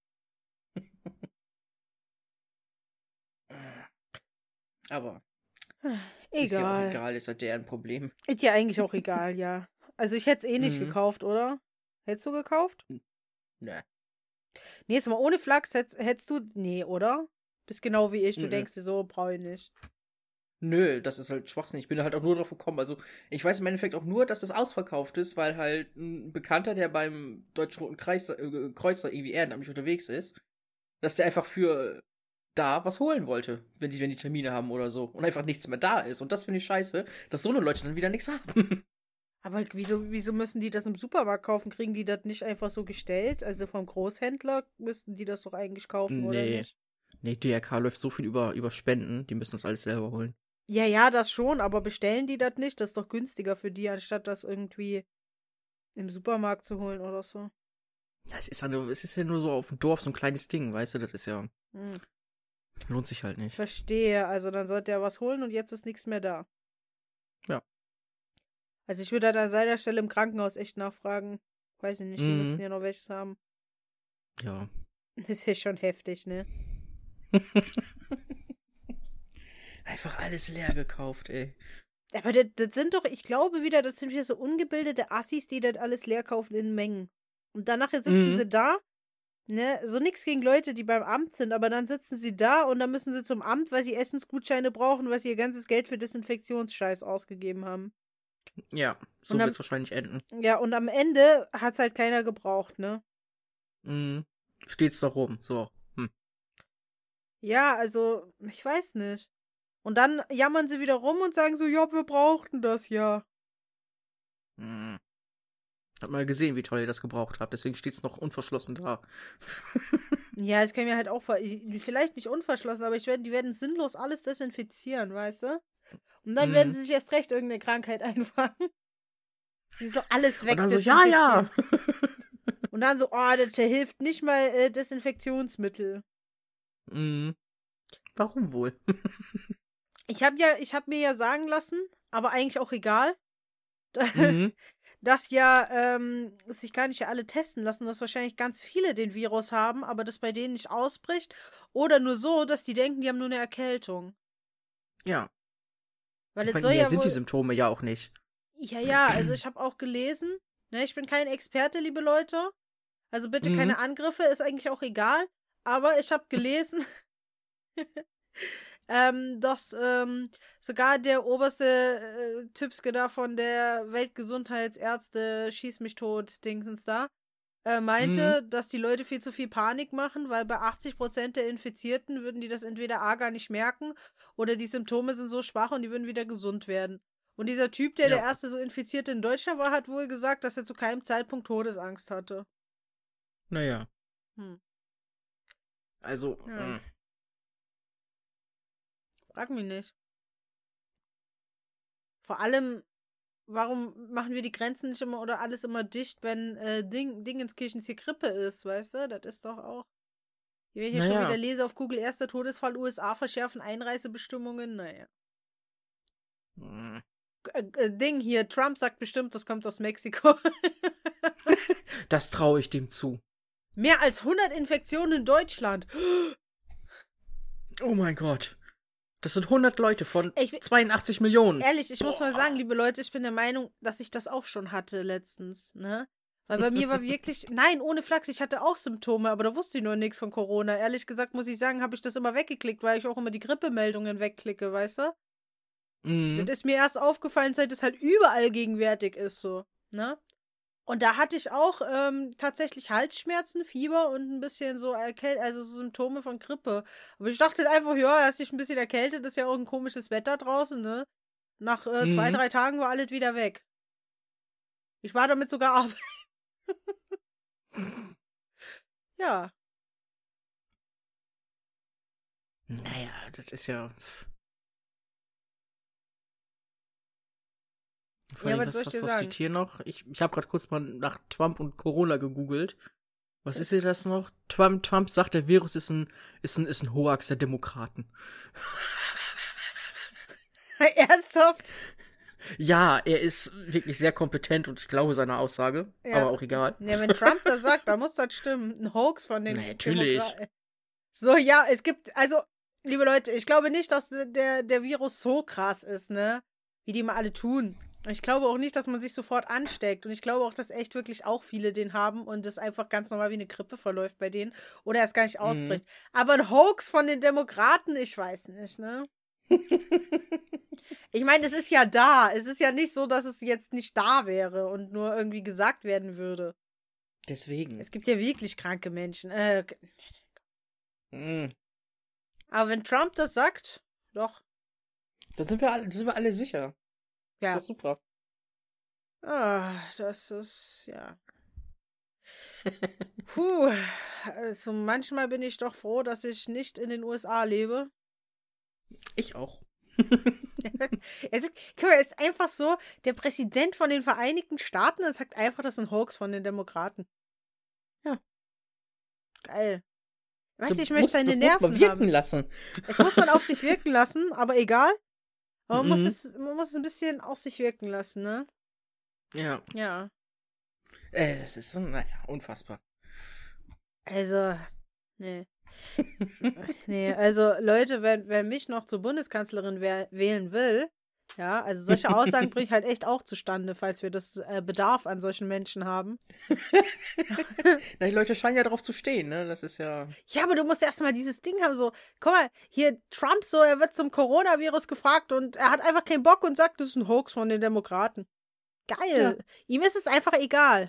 Aber ist ja auch Egal. egal, ist halt deren Problem. Ist ja eigentlich auch egal, ja. Also ich hätte es eh nicht gekauft, oder? Hättest du gekauft? Ne. Nee, jetzt mal ohne Flachs hättest du. Nee, oder? Bist genau wie ich. Du Mhm. denkst dir so, brauche ich nicht. Nö, das ist halt Schwachsinn. Ich bin halt auch nur drauf gekommen. Also, ich weiß im Endeffekt auch nur, dass das ausverkauft ist, weil halt ein Bekannter, der beim Deutschen Roten Kreuz da irgendwie ehrenamtlich unterwegs ist, dass der einfach für da was holen wollte, wenn die Termine haben oder so. Und einfach nichts mehr da ist. Und das finde ich scheiße, dass so eine Leute dann wieder nichts haben. Aber wieso müssen die das im Supermarkt kaufen? Kriegen die das nicht einfach so gestellt? Also vom Großhändler müssten die das doch eigentlich kaufen, oder Nee. nicht? Nee, DRK läuft so viel über Spenden, die müssen das alles selber holen. Ja, das schon, aber bestellen die das nicht? Das ist doch günstiger für die, anstatt das irgendwie im Supermarkt zu holen oder so. Ja, es ist ja nur so auf dem Dorf so ein kleines Ding, weißt du, das ist ja, Hm. lohnt sich halt nicht. Verstehe. Also dann sollte er was holen und jetzt ist nichts mehr da. Ja. Also ich würde halt an seiner Stelle im Krankenhaus echt nachfragen. Weiß ich nicht, die müssten ja noch welches haben. Ja. Das ist ja schon heftig, ne? Einfach alles leer gekauft, ey. Aber das sind doch, ich glaube wieder, das sind wieder so ungebildete Assis, die das alles leer kaufen in Mengen. Und danach sitzen sie da, ne, so nix gegen Leute, die beim Amt sind, aber dann sitzen sie da und dann müssen sie zum Amt, weil sie Essensgutscheine brauchen, weil sie ihr ganzes Geld für Desinfektionsscheiß ausgegeben haben. Ja, so Und dann- wird's wahrscheinlich enden. Ja, und am Ende hat's halt keiner gebraucht, ne? Steht's da rum, so. Ja, also, ich weiß nicht. Und dann jammern sie wieder rum und sagen so, ja, wir brauchten das ja. Hab mal gesehen, wie toll ihr das gebraucht habt, deswegen steht's noch unverschlossen da. Ja, ich kann mir halt auch, vielleicht nicht unverschlossen, aber die werden sinnlos alles desinfizieren, weißt du? Und dann werden sie sich erst recht irgendeine Krankheit einfangen. Die so alles weg. Und dann so, ja. Und dann so, oh, das hilft nicht mal Desinfektionsmittel. Warum wohl? Ich hab mir ja sagen lassen, aber eigentlich auch egal, dass ja sich gar nicht alle testen lassen, dass wahrscheinlich ganz viele den Virus haben, aber das bei denen nicht ausbricht. Oder nur so, dass die denken, die haben nur eine Erkältung. Ja. Weil es Weil soll mehr ja sind wohl... die Symptome ja auch nicht. Ja, also ich habe auch gelesen, ne, ich bin kein Experte, liebe Leute. Also bitte keine Angriffe, ist eigentlich auch egal. Aber ich habe gelesen, dass sogar der oberste Typske da von der Weltgesundheitsärzte Schieß mich tot Dingsens da meinte, dass die Leute viel zu viel Panik machen, weil bei 80% der Infizierten würden die das entweder A gar nicht merken oder die Symptome sind so schwach und die würden wieder gesund werden. Und dieser Typ, der erste so Infizierte in Deutschland war, hat wohl gesagt, dass er zu keinem Zeitpunkt Todesangst hatte. Naja. Hm. Also, Ja. Frag mich nicht. Vor allem, warum machen wir die Grenzen nicht immer oder alles immer dicht, wenn Dingenskirchens hier Grippe ist, weißt du? Das ist doch auch. Wenn ich hier schon wieder lese auf Google, erster Todesfall USA verschärfen Einreisebestimmungen, naja. Ding hier, Trump sagt bestimmt, das kommt aus Mexiko. Das traue ich dem zu. Mehr als 100 Infektionen in Deutschland. Oh mein Gott. Das sind 100 Leute von 82 Millionen. Ehrlich, ich muss mal sagen, liebe Leute, ich bin der Meinung, dass ich das auch schon hatte letztens, ne? Weil bei mir war wirklich, nein, ohne Flachs, ich hatte auch Symptome, aber da wusste ich nur nichts von Corona. Ehrlich gesagt, muss ich sagen, habe ich das immer weggeklickt, weil ich auch immer die Grippemeldungen wegklicke, weißt du? Das ist mir erst aufgefallen, seit es halt überall gegenwärtig ist, so, ne? Und da hatte ich auch tatsächlich Halsschmerzen, Fieber und ein bisschen so also so Symptome von Grippe. Aber ich dachte einfach, ja, er ist sich ein bisschen erkältet, ist ja auch ein komisches Wetter draußen, ne? Nach 2, 3 Tagen war alles wieder weg. Ich war damit sogar arbeiten. Ja. Naja, das ist ja. Vor allem, was soll ich dir was sagen? steht hier noch? Ich habe gerade kurz mal nach Trump und Corona gegoogelt. Was ist hier das noch? Trump sagt, der Virus ist ein Hoax der Demokraten. Ernsthaft? Ja, er ist wirklich sehr kompetent und ich glaube seiner Aussage, aber auch egal. Ja, wenn Trump das sagt, dann muss das stimmen. Ein Hoax von den Natürlich. Demokraten. So, ja, es gibt, also, liebe Leute, ich glaube nicht, dass der Virus so krass ist, ne? Wie die mal alle tun. Und ich glaube auch nicht, dass man sich sofort ansteckt. Und ich glaube auch, dass echt wirklich auch viele den haben und es einfach ganz normal wie eine Grippe verläuft bei denen. Oder es gar nicht ausbricht. Aber ein Hoax von den Demokraten, ich weiß nicht, ne? Ich meine, es ist ja da. Es ist ja nicht so, dass es jetzt nicht da wäre und nur irgendwie gesagt werden würde. Deswegen. Es gibt ja wirklich kranke Menschen. Mm. Aber wenn Trump das sagt, doch. Da sind wir alle sicher. Ja. Ist doch super. Das ist, ja. Puh. Also manchmal bin ich doch froh, dass ich nicht in den USA lebe. Ich auch. Guck mal, es ist einfach so, der Präsident von den Vereinigten Staaten, das sagt einfach, das ist ein Hoax von den Demokraten. Ja. Geil. Weißt du, ich möchte seine das Nerven muss man wirken haben. lassen. Das muss man auf sich wirken lassen, aber egal. Aber man Mhm. muss es ein bisschen auf sich wirken lassen, ne? Ja. Ja. Das ist so, naja, unfassbar. Also, nee. Nee, also Leute, wer mich noch zur Bundeskanzlerin wählen will, ja, also solche Aussagen bringe ich halt echt auch zustande, falls wir das Bedarf an solchen Menschen haben. Na, die Leute scheinen ja drauf zu stehen, ne? Das ist ja. Ja, aber du musst erstmal dieses Ding haben, so, guck mal, hier Trump so, er wird zum Coronavirus gefragt und er hat einfach keinen Bock und sagt, das ist ein Hoax von den Demokraten. Geil. Ja. Ihm ist es einfach egal.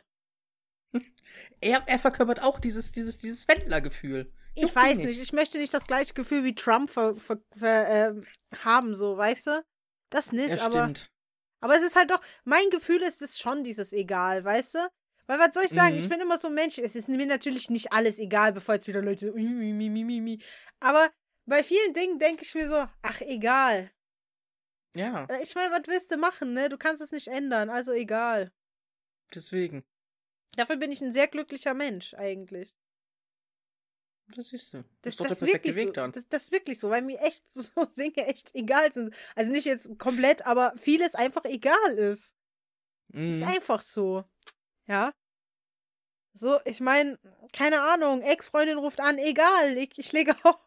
Er verkörpert auch dieses Wendler-Gefühl. Ich weiß nicht, ich möchte nicht das gleiche Gefühl wie Trump haben, so, weißt du? Das nicht, Ja, aber. stimmt. Aber es ist halt doch, mein Gefühl ist es schon dieses egal, weißt du? Weil was soll ich sagen, ich bin immer so ein Mensch, es ist mir natürlich nicht alles egal, bevor jetzt wieder Leute so, aber bei vielen Dingen denke ich mir so, ach, egal. Ja, Ich meine, was willst du machen, ne? Du kannst es nicht ändern, also egal. deswegen. Dafür bin ich ein sehr glücklicher Mensch, eigentlich. Das siehst du. Das ist doch der ist perfekte wirklich Weg so. dann. Das ist wirklich so, weil mir echt so Dinge echt egal sind. Also nicht jetzt komplett, aber vieles einfach egal ist. Ist Mhm. einfach so. Ja. So, ich meine, keine Ahnung, Ex-Freundin ruft an, egal, ich lege auf.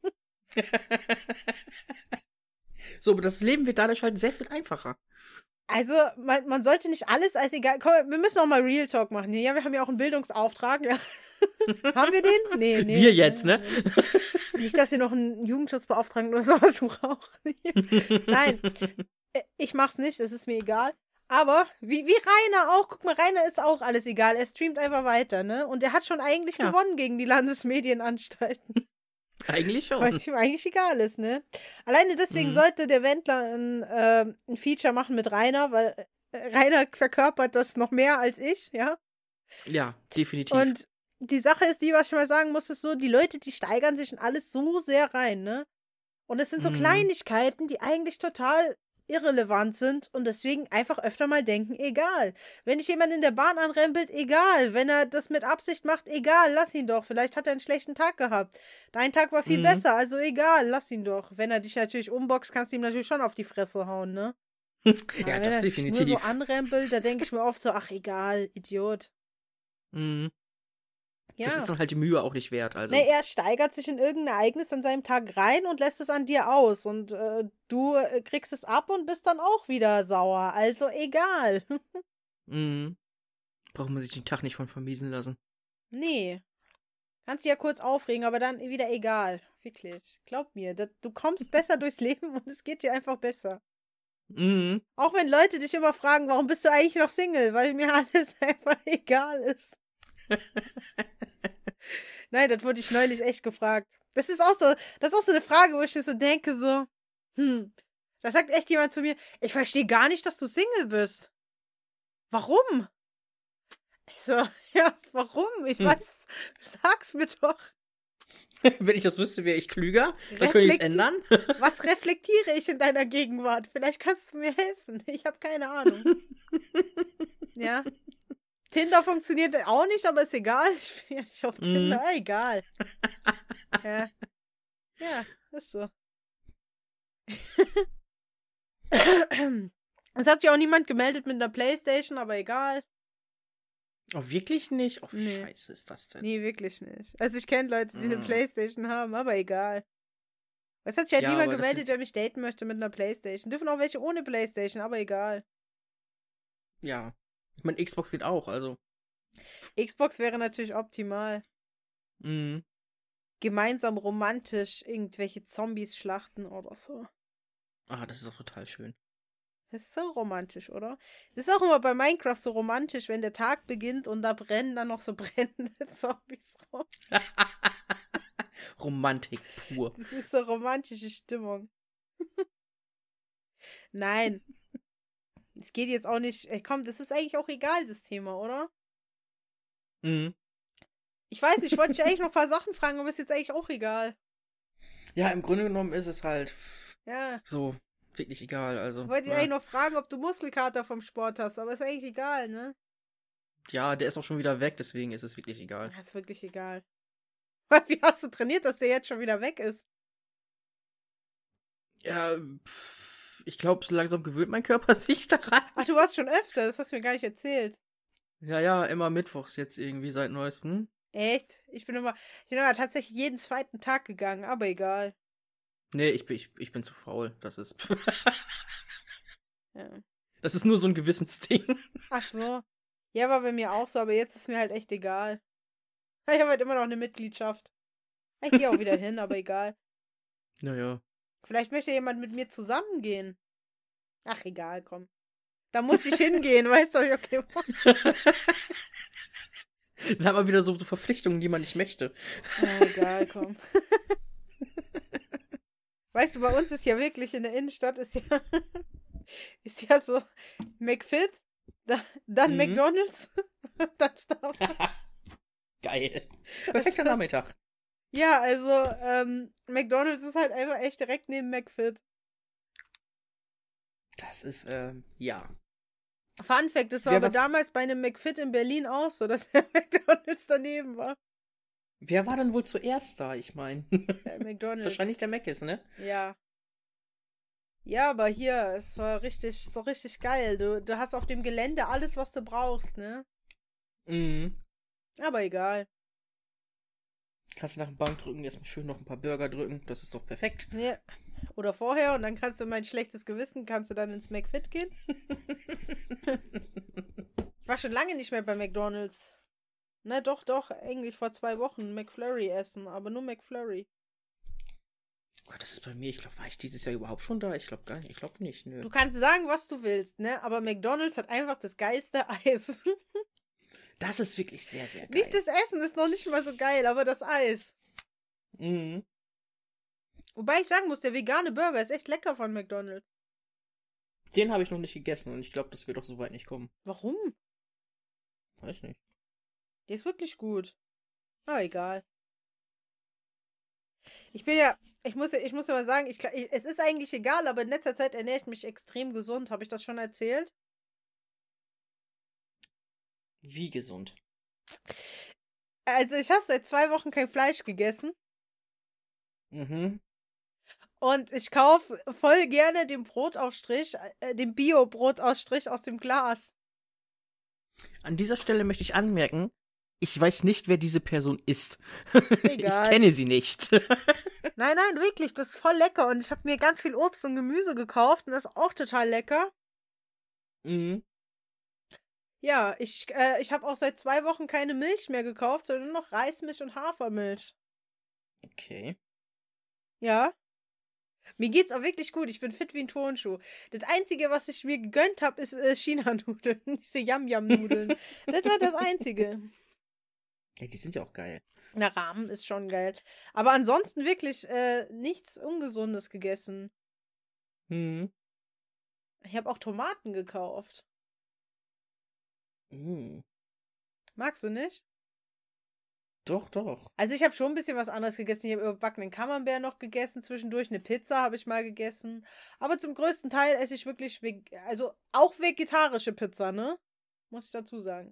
So, aber das Leben wird dadurch halt sehr viel einfacher. Also, man sollte nicht alles als egal. Komm, wir müssen auch mal Real Talk machen hier. Ja, wir haben ja auch einen Bildungsauftrag. Ja. Haben wir den? Nee. Wir jetzt, ne? Nicht, dass wir noch einen Jugendschutzbeauftragten oder sowas brauchen. Nein, ich mach's nicht, es ist mir egal. Aber, wie Rainer auch, guck mal, Rainer ist auch alles egal. Er streamt einfach weiter, ne? Und er hat schon eigentlich gewonnen gegen die Landesmedienanstalten. Eigentlich schon. Weil es ihm eigentlich egal ist, ne? Alleine deswegen sollte der Wendler ein Feature machen mit Rainer, weil Rainer verkörpert das noch mehr als ich, ja? Ja, definitiv. Und die Sache ist die, was ich mal sagen muss, ist so, die Leute, die steigern sich in alles so sehr rein, ne? Und es sind so Kleinigkeiten, die eigentlich total irrelevant sind und deswegen einfach öfter mal denken, egal. Wenn dich jemand in der Bahn anrempelt, egal. Wenn er das mit Absicht macht, egal, lass ihn doch. Vielleicht hat er einen schlechten Tag gehabt. Dein Tag war viel besser, also egal, lass ihn doch. Wenn er dich natürlich umboxt, kannst du ihm natürlich schon auf die Fresse hauen, ne? Ja, wenn das er dich definitiv. nur so anrempelt, da denke ich mir oft so, ach egal, Idiot. Mhm. Ja. Das ist dann halt die Mühe auch nicht wert. Also. Nee, er steigert sich in irgendein Ereignis an seinem Tag rein und lässt es an dir aus. Und du kriegst es ab und bist dann auch wieder sauer. Also egal. Braucht man sich den Tag nicht von vermiesen lassen. Nee. Kannst dich ja kurz aufregen, aber dann wieder egal. Wirklich. Glaub mir, du kommst besser durchs Leben und es geht dir einfach besser. Auch wenn Leute dich immer fragen, warum bist du eigentlich noch Single? Weil mir alles einfach egal ist. Nein, das wurde ich neulich echt gefragt. Das ist auch so eine Frage, wo ich so denke, so, da sagt echt jemand zu mir, ich verstehe gar nicht, dass du Single bist. Warum? Ich so, ja, warum? Ich weiß, sag's mir doch. Wenn ich das wüsste, wäre ich klüger. Dann könnte ich es ändern. Was reflektiere ich in deiner Gegenwart? Vielleicht kannst du mir helfen. Ich habe keine Ahnung. Ja. Tinder funktioniert auch nicht, aber ist egal. Ich bin ja nicht auf Tinder. Egal. Ja. Ja, ist so. Es hat sich auch niemand gemeldet mit einer Playstation, aber egal. Oh, wirklich nicht? Oh, wie Nee. scheiße ist das denn? Nee, wirklich nicht. Also ich kenne Leute, die eine Playstation haben, aber egal. Es hat sich halt Ja, niemand aber das gemeldet, sind- der mich daten möchte mit einer Playstation. Dürfen auch welche ohne Playstation, aber egal. Ja. Ich meine, Xbox geht auch, also. Xbox wäre natürlich optimal. Gemeinsam romantisch irgendwelche Zombies schlachten oder so. Ah, das ist auch total schön. Das ist so romantisch, oder? Das ist auch immer bei Minecraft so romantisch, wenn der Tag beginnt und da brennen dann noch so brennende Zombies rum. Romantik pur. Das ist so romantische Stimmung. Nein, es geht jetzt auch nicht. Ey, komm, das ist eigentlich auch egal, das Thema, oder? Mhm. Ich weiß nicht, ich wollte dich eigentlich noch ein paar Sachen fragen, aber ist jetzt eigentlich auch egal. Ja, im Grunde genommen ist es halt Ja. so wirklich egal. Also, Ich wollte dich eigentlich noch fragen, ob du Muskelkater vom Sport hast, aber ist eigentlich egal, ne? ja, der ist auch schon wieder weg, deswegen ist es wirklich egal. Das ist wirklich egal. Wie hast du trainiert, dass der jetzt schon wieder weg ist? Ja, ich glaube, so langsam gewöhnt mein Körper sich daran. Ach, du warst schon öfter, das hast du mir gar nicht erzählt. Ja, immer mittwochs jetzt irgendwie seit neuestem. Echt? Ich bin immer tatsächlich jeden zweiten Tag gegangen, aber egal. Nee, ich bin zu faul. Das ist. Ja. Das ist nur so ein Gewissensding. Ach so. Ja, war bei mir auch so, aber jetzt ist mir halt echt egal. Ich habe halt immer noch eine Mitgliedschaft. Ich gehe auch wieder hin, aber egal. Naja. Vielleicht möchte jemand mit mir zusammengehen. Ach, egal, komm. Da muss ich hingehen, weißt du? Okay. Dann hat man wieder so Verpflichtungen, die man nicht möchte. Ja, egal, komm. Weißt du, bei uns ist ja wirklich in der Innenstadt ist ja so McFit, dann McDonald's, dann Starbucks. Geil. Perfekter Nachmittag. Ja, also McDonald's ist halt einfach echt direkt neben McFit. Das ist, ja. Fun Fact, das war aber damals bei einem McFit in Berlin auch so, dass der McDonald's daneben war. Wer war denn wohl zuerst da? Ich meine. McDonald's. Wahrscheinlich der Mc's, ne? Ja. Ja, aber hier ist so richtig geil. Du hast auf dem Gelände alles, was du brauchst, ne? Mhm. Aber egal. Kannst du nach dem Bankdrücken erstmal schön noch ein paar Burger drücken. Das ist doch perfekt. Ja. Oder vorher und dann kannst du mein schlechtes Gewissen, kannst du dann ins McFit gehen. Ich war schon lange nicht mehr bei McDonald's. Ne, doch, eigentlich vor 2 Wochen McFlurry essen, aber nur McFlurry. Oh, das ist bei mir, ich glaube, war ich dieses Jahr überhaupt schon da? Ich glaube gar nicht, ich glaube nicht, nö. Du kannst sagen, was du willst, ne? Aber McDonald's hat einfach das geilste Eis. Das ist wirklich sehr, sehr geil. Nicht das Essen ist noch nicht mal so geil, aber das Eis. Mhm. Wobei ich sagen muss, der vegane Burger ist echt lecker von McDonald's. Den habe ich noch nicht gegessen und ich glaube, das wird doch so weit nicht kommen. Warum? Weiß nicht. Der ist wirklich gut. Aber egal. Ich muss ja mal sagen, es ist eigentlich egal, aber in letzter Zeit ernähre ich mich extrem gesund. Habe ich das schon erzählt? Wie gesund? Also ich habe seit 2 Wochen kein Fleisch gegessen. Mhm. Und ich kaufe voll gerne den Brotaufstrich, den Bio-Brotaufstrich aus dem Glas. An dieser Stelle möchte ich anmerken, ich weiß nicht, wer diese Person ist. Egal. Ich kenne sie nicht. Nein, wirklich, das ist voll lecker. Und ich habe mir ganz viel Obst und Gemüse gekauft und das ist auch total lecker. Mhm. Ja, ich habe auch seit 2 Wochen keine Milch mehr gekauft, sondern nur noch Reismilch und Hafermilch. Okay. Ja. Mir geht's auch wirklich gut. Ich bin fit wie ein Turnschuh. Das Einzige, was ich mir gegönnt habe, ist China-Nudeln. Diese Yam-Yam-Nudeln. Das war das Einzige. Ja, die sind ja auch geil. Na, Ramen ist schon geil. Aber ansonsten wirklich nichts Ungesundes gegessen. Mhm. Ich habe auch Tomaten gekauft. Mhm. Magst du nicht? Doch, doch. Also ich habe schon ein bisschen was anderes gegessen. Ich habe überbackenen Camembert noch gegessen zwischendurch. Eine Pizza habe ich mal gegessen. Aber zum größten Teil esse ich wirklich, also auch vegetarische Pizza, ne? Muss ich dazu sagen.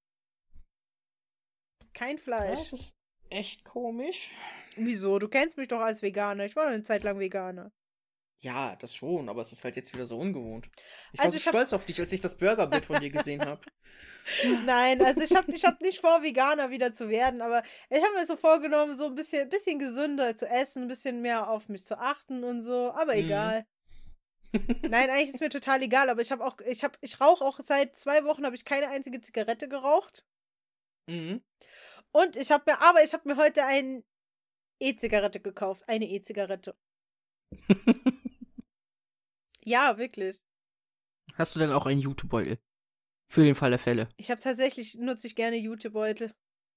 Kein Fleisch. Das ist echt komisch. Wieso? Du kennst mich doch als Veganer. Ich war doch eine Zeit lang Veganer. Ja, das schon, aber es ist halt jetzt wieder so ungewohnt. Ich Also war so stolz auf dich, als ich das Burgerbild von dir gesehen habe. Nein, also ich hab nicht vor, Veganer wieder zu werden, aber ich habe mir so vorgenommen, so ein bisschen gesünder zu essen, ein bisschen mehr auf mich zu achten und so, aber egal. Nein, eigentlich ist mir total egal, aber ich rauche auch seit 2 Wochen, habe ich keine einzige Zigarette geraucht. Mhm. Und ich habe mir heute eine E-Zigarette gekauft. Eine E-Zigarette. Ja, wirklich. Hast du denn auch einen Jutebeutel? Für den Fall der Fälle. Nutze ich gerne Jutebeutel.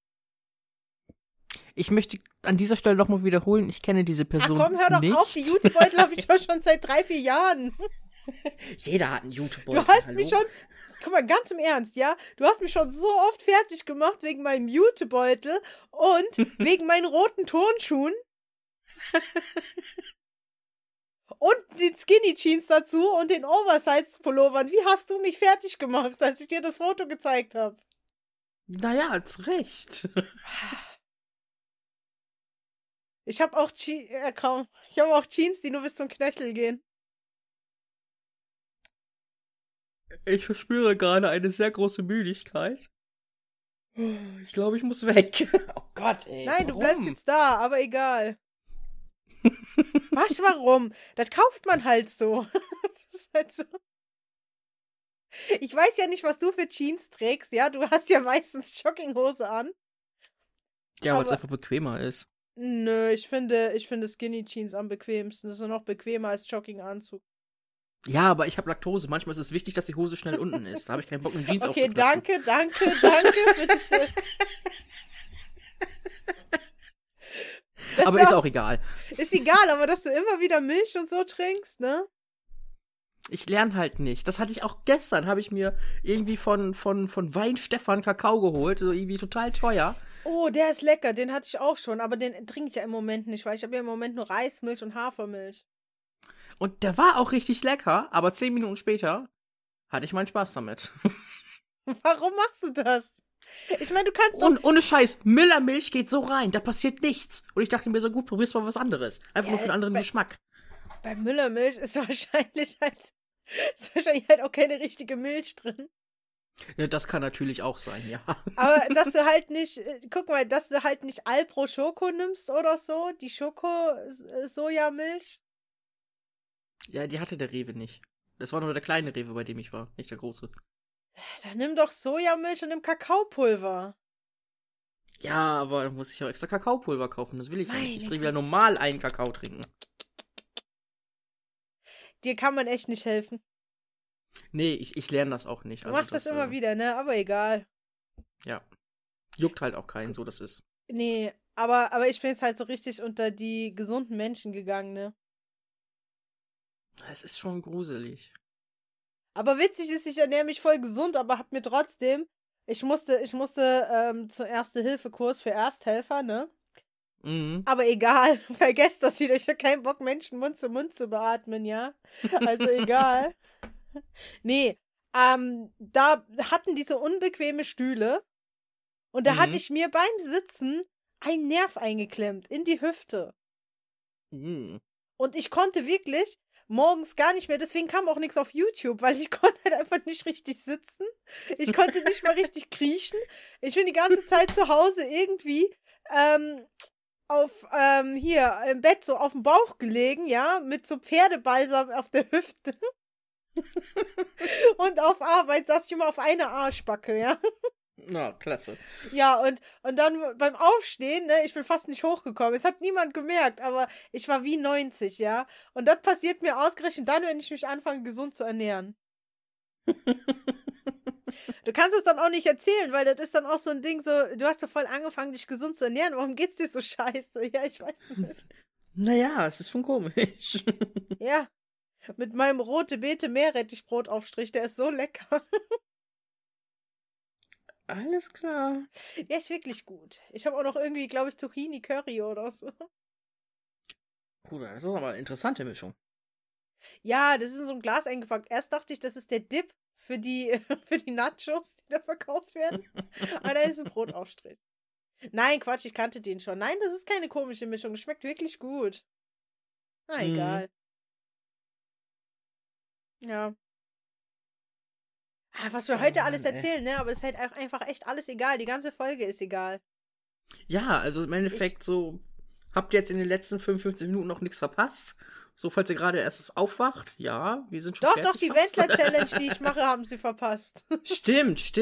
Ich möchte an dieser Stelle nochmal wiederholen, ich kenne diese Person nicht. Ach komm, hör doch auf, die Jutebeutel habe ich doch schon seit 3-4 Jahren. Jeder hat einen Jutebeutel. Du hast mich schon, guck mal, ganz im Ernst, ja? Du hast mich schon so oft fertig gemacht wegen meinem Jutebeutel und wegen meinen roten Turnschuhen. Und den Skinny Jeans dazu und den Oversize-Pullovern. Wie hast du mich fertig gemacht, als ich dir das Foto gezeigt habe? Naja, zu Recht. Ich habe auch, ich hab auch Jeans, die nur bis zum Knöchel gehen. Ich verspüre gerade eine sehr große Müdigkeit. Ich glaube, ich muss weg. Oh Gott, ey. Nein, du bleibst jetzt da, aber egal. Was, warum? Das kauft man halt so. Das ist halt so. Ich weiß ja nicht, was du für Jeans trägst, ja? Du hast ja meistens Jogginghose an. Ja, weil es einfach bequemer ist. Nö, ich finde Skinny Jeans am bequemsten. Das ist noch bequemer als Jogginganzug. Ja, aber ich habe Laktose. Manchmal ist es wichtig, dass die Hose schnell unten ist. Da habe ich keinen Bock, eine Jeans Okay, aufzuknöpfen. danke. Aber ist auch egal. Ist egal, aber dass du immer wieder Milch und so trinkst, ne? Ich lerne halt nicht. Das hatte ich auch gestern. Habe ich mir irgendwie von Weinstefan Kakao geholt. So irgendwie total teuer. Oh, der ist lecker. Den hatte ich auch schon. Aber den trinke ich ja im Moment nicht, weil ich habe ja im Moment nur Reismilch und Hafermilch. Und der war auch richtig lecker. Aber 10 Minuten später hatte ich meinen Spaß damit. Warum machst du das? Ich meine, du kannst doch... Und ohne Scheiß, Müllermilch geht so rein. Da passiert nichts. Und ich dachte mir so, gut, probier's mal was anderes. Einfach nur für einen anderen Geschmack. Bei Müllermilch ist wahrscheinlich halt auch keine richtige Milch drin. Ja, das kann natürlich auch sein, ja. Aber dass du halt nicht, guck mal, dass du halt nicht Alpro Schoko nimmst oder so, die Schoko-Sojamilch. Ja, die hatte der Rewe nicht. Das war nur der kleine Rewe, bei dem ich war, nicht der große. Dann nimm doch Sojamilch und nimm Kakaopulver. Ja, aber dann muss ich auch extra Kakaopulver kaufen. Das will ich ja nicht. Ich Meine will ja normal einen Kakao trinken. Dir kann man echt nicht helfen. Nee, ich lerne das auch nicht. Du machst das immer wieder, ne? Aber egal. Ja. Juckt halt auch keinen, so das ist. Nee, aber ich bin jetzt halt so richtig unter die gesunden Menschen gegangen, ne? Es ist schon gruselig. Aber witzig ist, ich ernähre mich voll gesund, aber hab mir trotzdem, ich musste zum Erste-Hilfe-Kurs für Ersthelfer, ne? Mhm. Aber egal, vergesst das wieder. Ich habe keinen Bock, Menschen Mund zu Mund zu beatmen, ja? Also egal. Nee, da hatten die so unbequeme Stühle und da hatte ich mir beim Sitzen einen Nerv eingeklemmt in die Hüfte. Mhm. Und ich konnte wirklich morgens gar nicht mehr, deswegen kam auch nichts auf YouTube, weil ich konnte halt einfach nicht richtig sitzen. Ich konnte nicht mal richtig kriechen. Ich bin die ganze Zeit zu Hause irgendwie hier im Bett so auf dem Bauch gelegen, ja, mit so Pferdebalsam auf der Hüfte. Und auf Arbeit saß ich immer auf einer Arschbacke, ja. Na, klasse. Ja, und dann beim Aufstehen, ne, ich bin fast nicht hochgekommen. Es hat niemand gemerkt, aber ich war wie 90, ja. Und das passiert mir ausgerechnet dann, wenn ich mich anfange, gesund zu ernähren. Du kannst es dann auch nicht erzählen, weil das ist dann auch so ein Ding, so, du hast doch voll angefangen, dich gesund zu ernähren. Warum geht's dir so scheiße? Ja, ich weiß nicht. Naja, es ist schon komisch. Ja, mit meinem rote Beete Meerrettichbrotaufstrich, der ist so lecker. Alles klar. Der ist wirklich gut. Ich habe auch noch irgendwie, glaube ich, Zucchini Curry oder so. Bruder, das ist aber eine interessante Mischung. Ja, das ist in so ein Glas eingepackt. Erst dachte ich, das ist der Dip für die Nachos, die da verkauft werden. Aber da ist ein Brotaufstrich. Nein, Quatsch, ich kannte den schon. Nein, das ist keine komische Mischung. Es schmeckt wirklich gut. Na, egal. Ja. Was wir heute alles erzählen, ne? Aber es ist halt einfach echt alles egal. Die ganze Folge ist egal. Ja, also im Endeffekt so, habt ihr jetzt in den letzten 55 Minuten noch nichts verpasst? So, falls ihr gerade erst aufwacht, ja, wir sind schon fertig. Doch, die Wendler-Challenge, die ich mache, haben sie verpasst. Stimmt.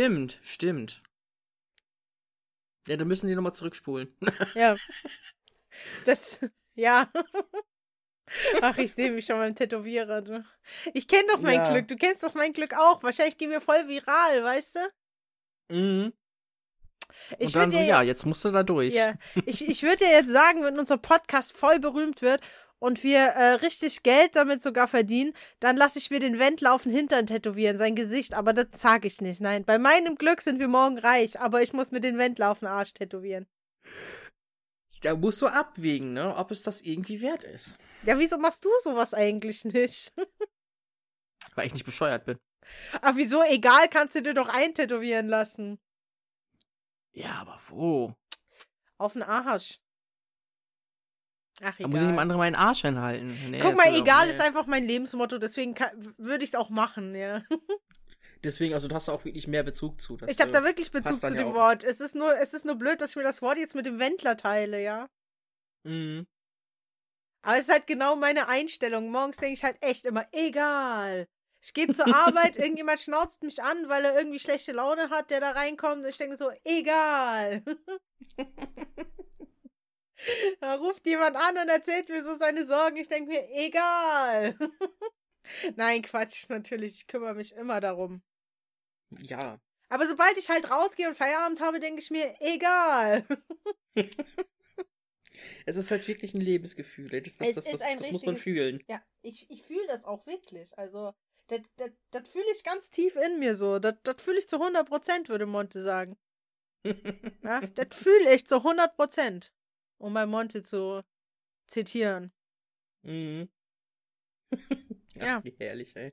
Ja, dann müssen die nochmal zurückspulen. Ja. Ja. Ach, ich sehe mich schon beim Tätowierer. Du. Ich kenne doch mein Ja. Glück. Du kennst doch mein Glück auch. Wahrscheinlich gehen wir voll viral, weißt du? Mhm. Ich Und dann würde so, ja jetzt musst du da durch. Ja, ich würde ja jetzt sagen, wenn unser Podcast voll berühmt wird und wir richtig Geld damit sogar verdienen, dann lasse ich mir den Wendler auf den Hintern tätowieren, sein Gesicht, aber das sage ich nicht. Nein, bei meinem Glück sind wir morgen reich, aber ich muss mir den Wendler auf den Arsch tätowieren. Da musst du abwägen, ne, ob es das irgendwie wert ist. Ja, wieso machst du sowas eigentlich nicht? Weil ich nicht bescheuert bin. Ach, wieso? Egal, kannst du dir doch eintätowieren lassen. Ja, aber wo? Auf den Arsch. Ach, Da muss ich dem egal. anderen meinen Arsch hinhalten. Nee, Guck das mal, will egal nee. ist einfach mein Lebensmotto, deswegen würde ich es auch machen, ja. Deswegen, also du hast da auch wirklich mehr Bezug zu. Das, Ich habe da wirklich Bezug passt dann zu ja dem auch. Wort. Es ist nur blöd, dass ich mir das Wort jetzt mit dem Wendler teile, ja. Mhm. Aber es ist halt genau meine Einstellung. Morgens denke ich halt echt immer, egal. Ich gehe zur Arbeit, irgendjemand schnauzt mich an, weil er irgendwie schlechte Laune hat, der da reinkommt. Und ich denke so, egal. Da ruft jemand an und erzählt mir so seine Sorgen. Ich denke mir, egal. Nein, Quatsch, natürlich. Ich kümmere mich immer darum. Ja. Aber sobald ich halt rausgehe und Feierabend habe, denke ich mir, egal. Es ist halt wirklich ein Lebensgefühl. Das muss man fühlen. Ja, ich fühle das auch wirklich. Also, das fühle ich ganz tief in mir so. Das fühle ich zu 100%, würde Monte sagen. Ja, das fühle ich zu 100%. Um bei Monte zu zitieren. Mhm. Ja. Ach, wie herrlich, ey.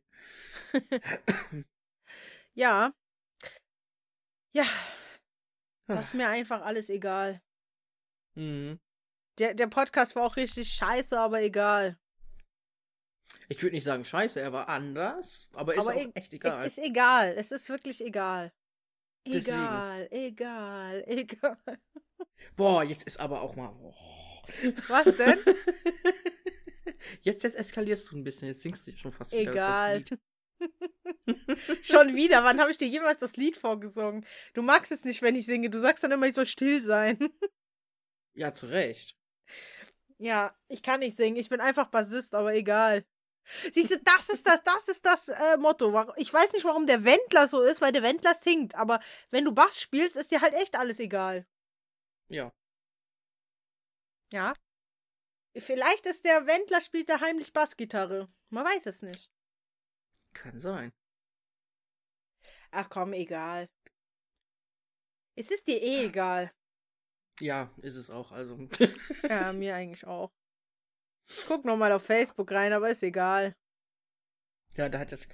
Ja. Ja. Das ist mir einfach alles egal. Mhm. Der Podcast war auch richtig scheiße, aber egal. Ich würde nicht sagen scheiße, er war anders, aber ist auch echt egal. Es ist egal. Es ist wirklich egal. Deswegen. Egal. Boah, jetzt ist aber auch mal. Oh. Was denn? Jetzt eskalierst du ein bisschen. Jetzt singst du schon fast wieder Egal. das ganze Lied. Schon wieder. Wann habe ich dir jemals das Lied vorgesungen? Du magst es nicht, wenn ich singe. Du sagst dann immer, ich soll still sein. Ja, zu Recht. Ja, ich kann nicht singen. Ich bin einfach Bassist, aber egal. Siehst du, das ist das Motto. Ich weiß nicht, warum der Wendler so ist, weil der Wendler singt. Aber wenn du Bass spielst, ist dir halt echt alles egal. Ja. Ja. Vielleicht ist der Wendler, spielt da heimlich Bassgitarre. Man weiß es nicht. Kann sein. Ach komm, egal. Es ist dir eh egal. Ja, ist es auch. Also. Ja, mir eigentlich auch. Ich guck nochmal auf Facebook rein, aber ist egal. Ja, da hat jetzt.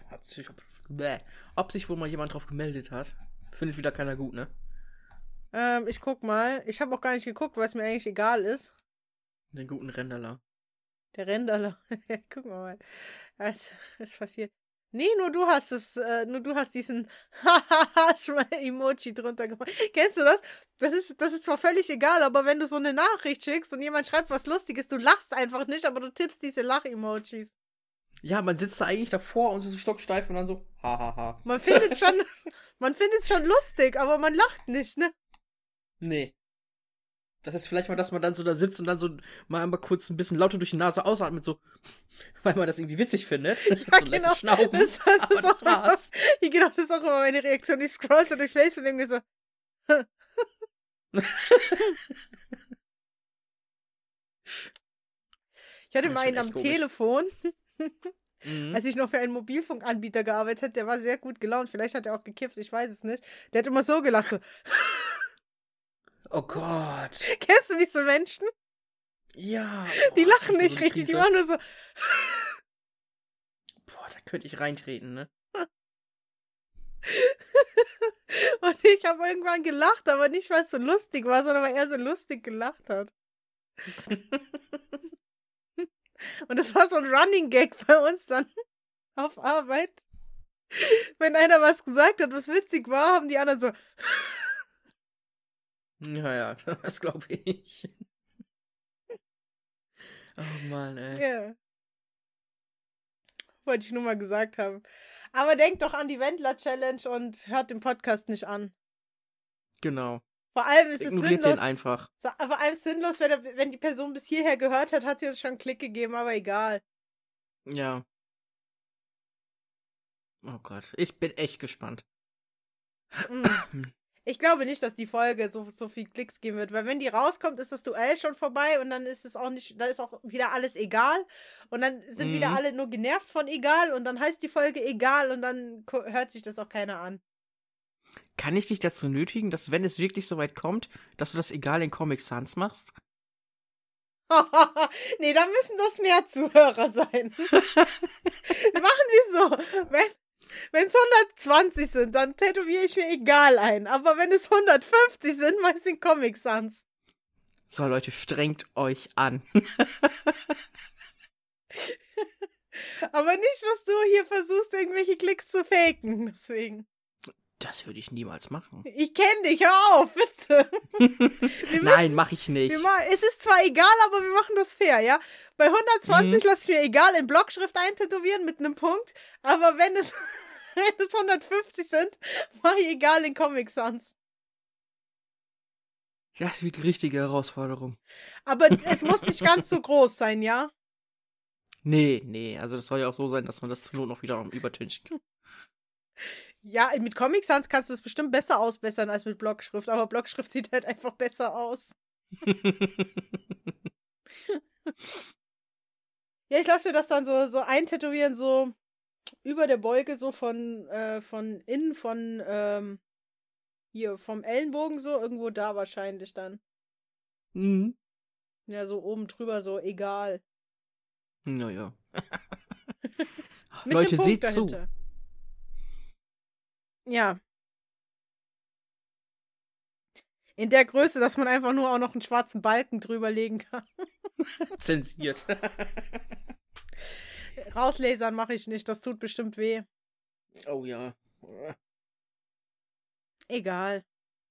Ob sich wohl mal jemand drauf gemeldet hat. Findet wieder keiner gut, ne? Ich guck mal. Ich habe auch gar nicht geguckt, was mir eigentlich egal ist. Den guten Renderler. Der Renderler. Guck mal. Was passiert? Nee, nur du hast diesen Emoji drunter gemacht. Kennst du das? Das ist zwar völlig egal, aber wenn du so eine Nachricht schickst und jemand schreibt was Lustiges, du lachst einfach nicht, aber du tippst diese Lach-Emojis. Ja, man sitzt da eigentlich davor und so stocksteif und dann so, hahaha. Man findet schon lustig, aber man lacht nicht, ne? Nee. Das ist vielleicht mal, dass man dann so da sitzt und dann so mal einmal kurz ein bisschen lauter durch die Nase ausatmet, so, weil man das irgendwie witzig findet. Ja, so genau. Schnauben, aber das war's. Genau, das ist auch immer meine Reaktion. Ich scroll so durch Facebook und denke mir so, ich hatte Das mal ist einen schon am echt komisch. Telefon, Mhm. als ich noch für einen Mobilfunkanbieter gearbeitet habe, der war sehr gut gelaunt. Vielleicht hat er auch gekifft, ich weiß es nicht. Der hat immer so gelacht, so. Oh Gott. Kennst du diese Menschen? Ja. Die boah, lachen ich krieg nicht so eine richtig, die Krise. machen nur so. Boah, da könnte ich reintreten, ne? Und ich habe irgendwann gelacht, aber nicht, weil es so lustig war, sondern weil er so lustig gelacht hat. Und das war so ein Running Gag bei uns dann auf Arbeit. Wenn einer was gesagt hat, was witzig war, haben die anderen so. Ja, das glaube ich. Oh Mann, ey. Ja. Wollte ich nur mal gesagt haben. Aber denkt doch an die Wendler-Challenge und hört den Podcast nicht an. Genau. Vor allem ist es Ignoriert den sinnlos. einfach. Vor allem sinnlos, wenn die Person bis hierher gehört hat, hat sie uns schon einen Klick gegeben, aber egal. Ja. Oh Gott, ich bin echt gespannt. Ich glaube nicht, dass die Folge so viel Klicks geben wird, weil wenn die rauskommt, ist das Duell schon vorbei und dann ist es auch nicht, da ist auch wieder alles egal und dann sind wieder alle nur genervt von egal und dann heißt die Folge egal und dann hört sich das auch keiner an. Kann ich dich dazu nötigen, dass, wenn es wirklich so weit kommt, dass du das egal in Comic Sans machst? Nee, da müssen das mehr Zuhörer sein. Machen wir so. Wenn es 120 sind, dann tätowiere ich mir egal ein. Aber wenn es 150 sind, mach ich in Comic Sans. So, Leute, strengt euch an. Aber nicht, dass du hier versuchst, irgendwelche Klicks zu faken. Deswegen. Das würde ich niemals machen. Ich kenne dich, hör auf, bitte. Nein, mach ich nicht. Es ist zwar egal, aber wir machen das fair, ja? Bei 120 lasse ich mir egal in Blockschrift eintätowieren mit einem Punkt, aber wenn es 150 sind, mache ich egal in Comic Sans. Das wird die richtige Herausforderung. Aber es muss nicht ganz so groß sein, ja? Nee, also das soll ja auch so sein, dass man das zur Not noch wieder übertünchen kann. Ja, mit Comic Sans kannst du es bestimmt besser ausbessern als mit Blockschrift, aber Blockschrift sieht halt einfach besser aus. Ja, ich lasse mir das dann so eintätowieren, so über der Beuge, so von innen, hier, vom Ellenbogen, so, irgendwo da wahrscheinlich dann. Mhm. Ja, so oben drüber, so, egal. Naja. Mit Leute, einem Punkt seht dahinter. zu. Ja. In der Größe, dass man einfach nur auch noch einen schwarzen Balken drüber legen kann. Zensiert. Rauslasern mache ich nicht, das tut bestimmt weh. Oh ja. Egal.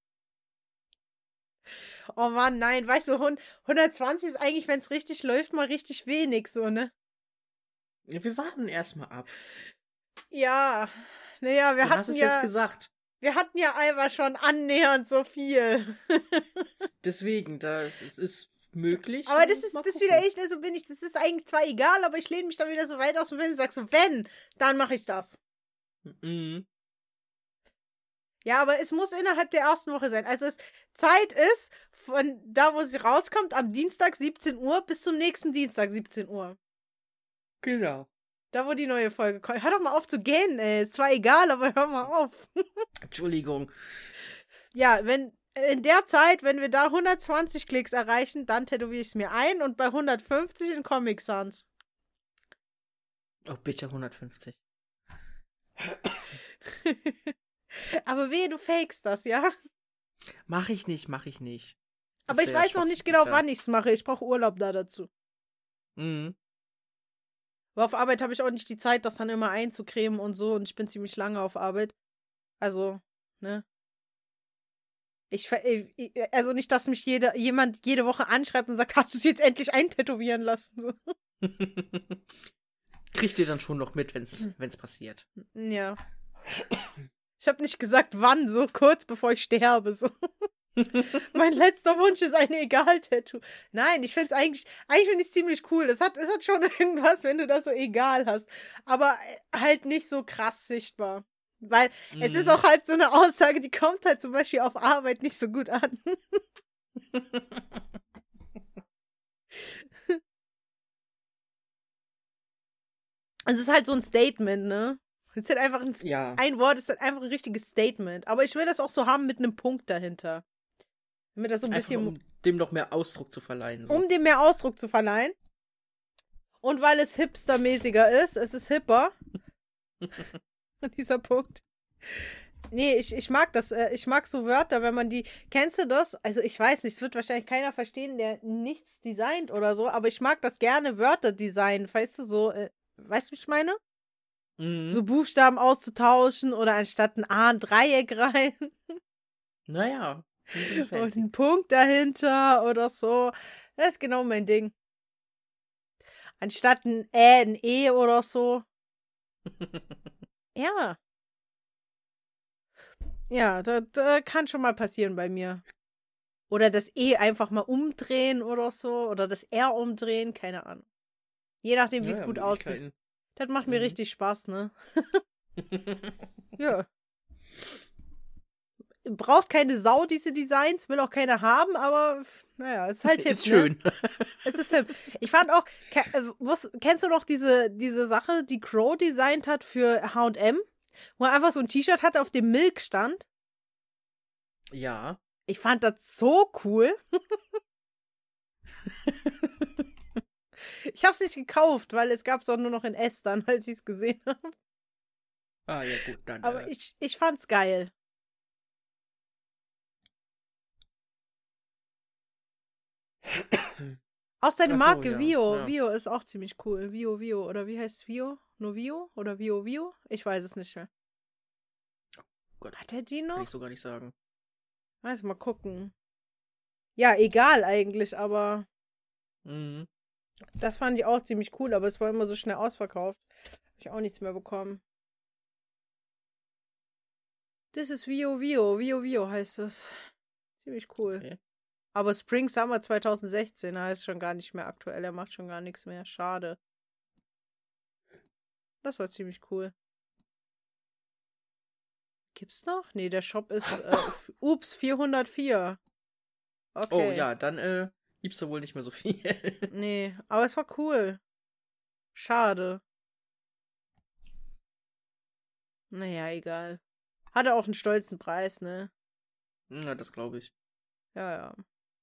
Oh Mann, nein, weißt du, 120 ist eigentlich, wenn es richtig läuft, mal richtig wenig, so, ne? Ja, wir warten erstmal ab. Ja, naja, Du hast es jetzt gesagt. Wir hatten ja einmal schon annähernd so viel. Deswegen, das ist möglich. Aber das ist wieder echt, also das ist eigentlich zwar egal, aber ich lehne mich dann wieder so weit aus dem Fenster und sag so, wenn, dann mache ich das. Mhm. Ja, aber es muss innerhalb der ersten Woche sein. Also Zeit ist von da, wo sie rauskommt, am Dienstag 17 Uhr bis zum nächsten Dienstag 17 Uhr. Genau. Da, wo die neue Folge kommt. Hör doch mal auf zu gähnen, ey. Ist zwar egal, aber hör mal auf. Entschuldigung. Ja, in der Zeit, wenn wir da 120 Klicks erreichen, dann tätowiere ich es mir ein und bei 150 in Comic Sans. Oh, bitte 150. Aber wehe, du fakest das, ja? Mach ich nicht. Aber ich weiß noch nicht genau, wann ich es mache. Ich brauche Urlaub da dazu. Mhm. Aber auf Arbeit habe ich auch nicht die Zeit, das dann immer einzucremen und so. Und ich bin ziemlich lange auf Arbeit. Also, ne? Also nicht, dass mich jemand jede Woche anschreibt und sagt, hast du es jetzt endlich eintätowieren lassen? So. Kriegt ihr dann schon noch mit, wenn's passiert. Ja. Ich habe nicht gesagt, wann, so kurz bevor ich sterbe. So. Mein letzter Wunsch ist ein Egal-Tattoo. Nein, ich finde es eigentlich finde ich es ziemlich cool. Es hat schon irgendwas, wenn du das so egal hast. Aber halt nicht so krass sichtbar. Weil es ist auch halt so eine Aussage, die kommt halt zum Beispiel auf Arbeit nicht so gut an. Es ist halt so ein Statement, ne? Es ist halt einfach ein Wort, es ist halt einfach ein richtiges Statement. Aber ich will das auch so haben mit einem Punkt dahinter. Damit das so ein einfach bisschen. Um dem noch mehr Ausdruck zu verleihen. So. Um dem mehr Ausdruck zu verleihen. Und weil es hipstermäßiger ist, es ist hipper. Dieser Punkt. Nee, ich mag das. Ich mag so Wörter, wenn man die. Kennst du das? Also ich weiß nicht, es wird wahrscheinlich keiner verstehen, der nichts designt oder so, aber ich mag das gerne, Wörter designen. Weißt du, so, weißt du, wie ich meine? Mhm. So Buchstaben auszutauschen oder anstatt ein A ein Dreieck rein. Naja. Und ein Punkt dahinter oder so. Das ist genau mein Ding. Anstatt ein ein E oder so. Ja. Ja, das kann schon mal passieren bei mir. Oder das E einfach mal umdrehen oder so. Oder das R umdrehen, keine Ahnung. Je nachdem, wie es gut aussieht. Das macht mir richtig Spaß, ne? Ja. Braucht keine Sau diese Designs, will auch keine haben, aber naja, es ist halt hip, ist schön. Ne? Es ist hip. Ich fand auch, kennst du noch diese Sache, die Crow designt hat für H&M? Wo er einfach so ein T-Shirt hatte, auf dem Milk stand? Ja. Ich fand das so cool. Ich hab's nicht gekauft, weil es gab's auch nur noch in S dann, als ich's gesehen habe. Ah, ja, gut, dann. Aber ich fand's geil. Auch seine Marke, ja. Vio. Ja. Vio ist auch ziemlich cool. Vio. Oder wie heißt Vio? Nur Vio? Oder Vio? Ich weiß es nicht mehr. Gott, hat er die noch? Kann ich so gar nicht sagen. Weiß mal gucken. Ja, egal eigentlich, aber das fand ich auch ziemlich cool, aber es war immer so schnell ausverkauft. Hab ich auch nichts mehr bekommen. Das ist Vio. Vio heißt das. Ziemlich cool. Okay. Aber Spring Summer 2016 heißt schon gar nicht mehr aktuell. Er macht schon gar nichts mehr. Schade. Das war ziemlich cool. Gibt's noch? Nee, der Shop ist ups, 404. Okay. Oh ja, dann gibt's da wohl nicht mehr so viel. Nee, aber es war cool. Schade. Naja, egal. Hatte auch einen stolzen Preis, ne? Na, das glaube ich. Ja.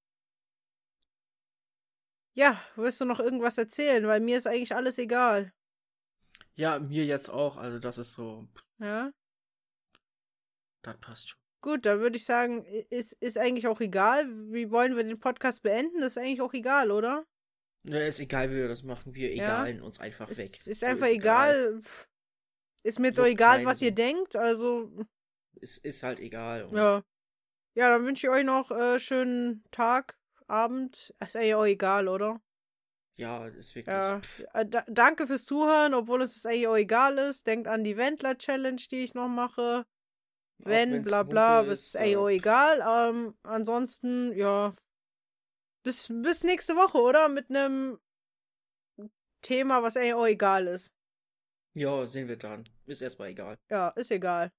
Ja, wirst du noch irgendwas erzählen? Weil mir ist eigentlich alles egal. Ja, mir jetzt auch. Also das ist so. Ja? Das passt schon. Gut, dann würde ich sagen, ist eigentlich auch egal. Wie wollen wir den Podcast beenden? Das ist eigentlich auch egal, oder? Ja, ist egal, wie wir das machen. Wir egalen uns einfach weg. Ist einfach egal. Ist mir jetzt auch egal, was ihr denkt. Also. Es ist halt egal. Ja. Ja, dann wünsche ich euch noch schönen Tag, Abend. Ist eigentlich auch egal, oder? Ja, ist wirklich. Ja. Danke fürs Zuhören, obwohl es eigentlich auch egal ist. Denkt an die Wendler-Challenge, die ich noch mache. Wenn, bla bla, ist eigentlich auch egal. Ansonsten, ja. Bis nächste Woche, oder? Mit einem Thema, was eigentlich auch egal ist. Ja, sehen wir dann. Ist erstmal egal. Ja, ist egal.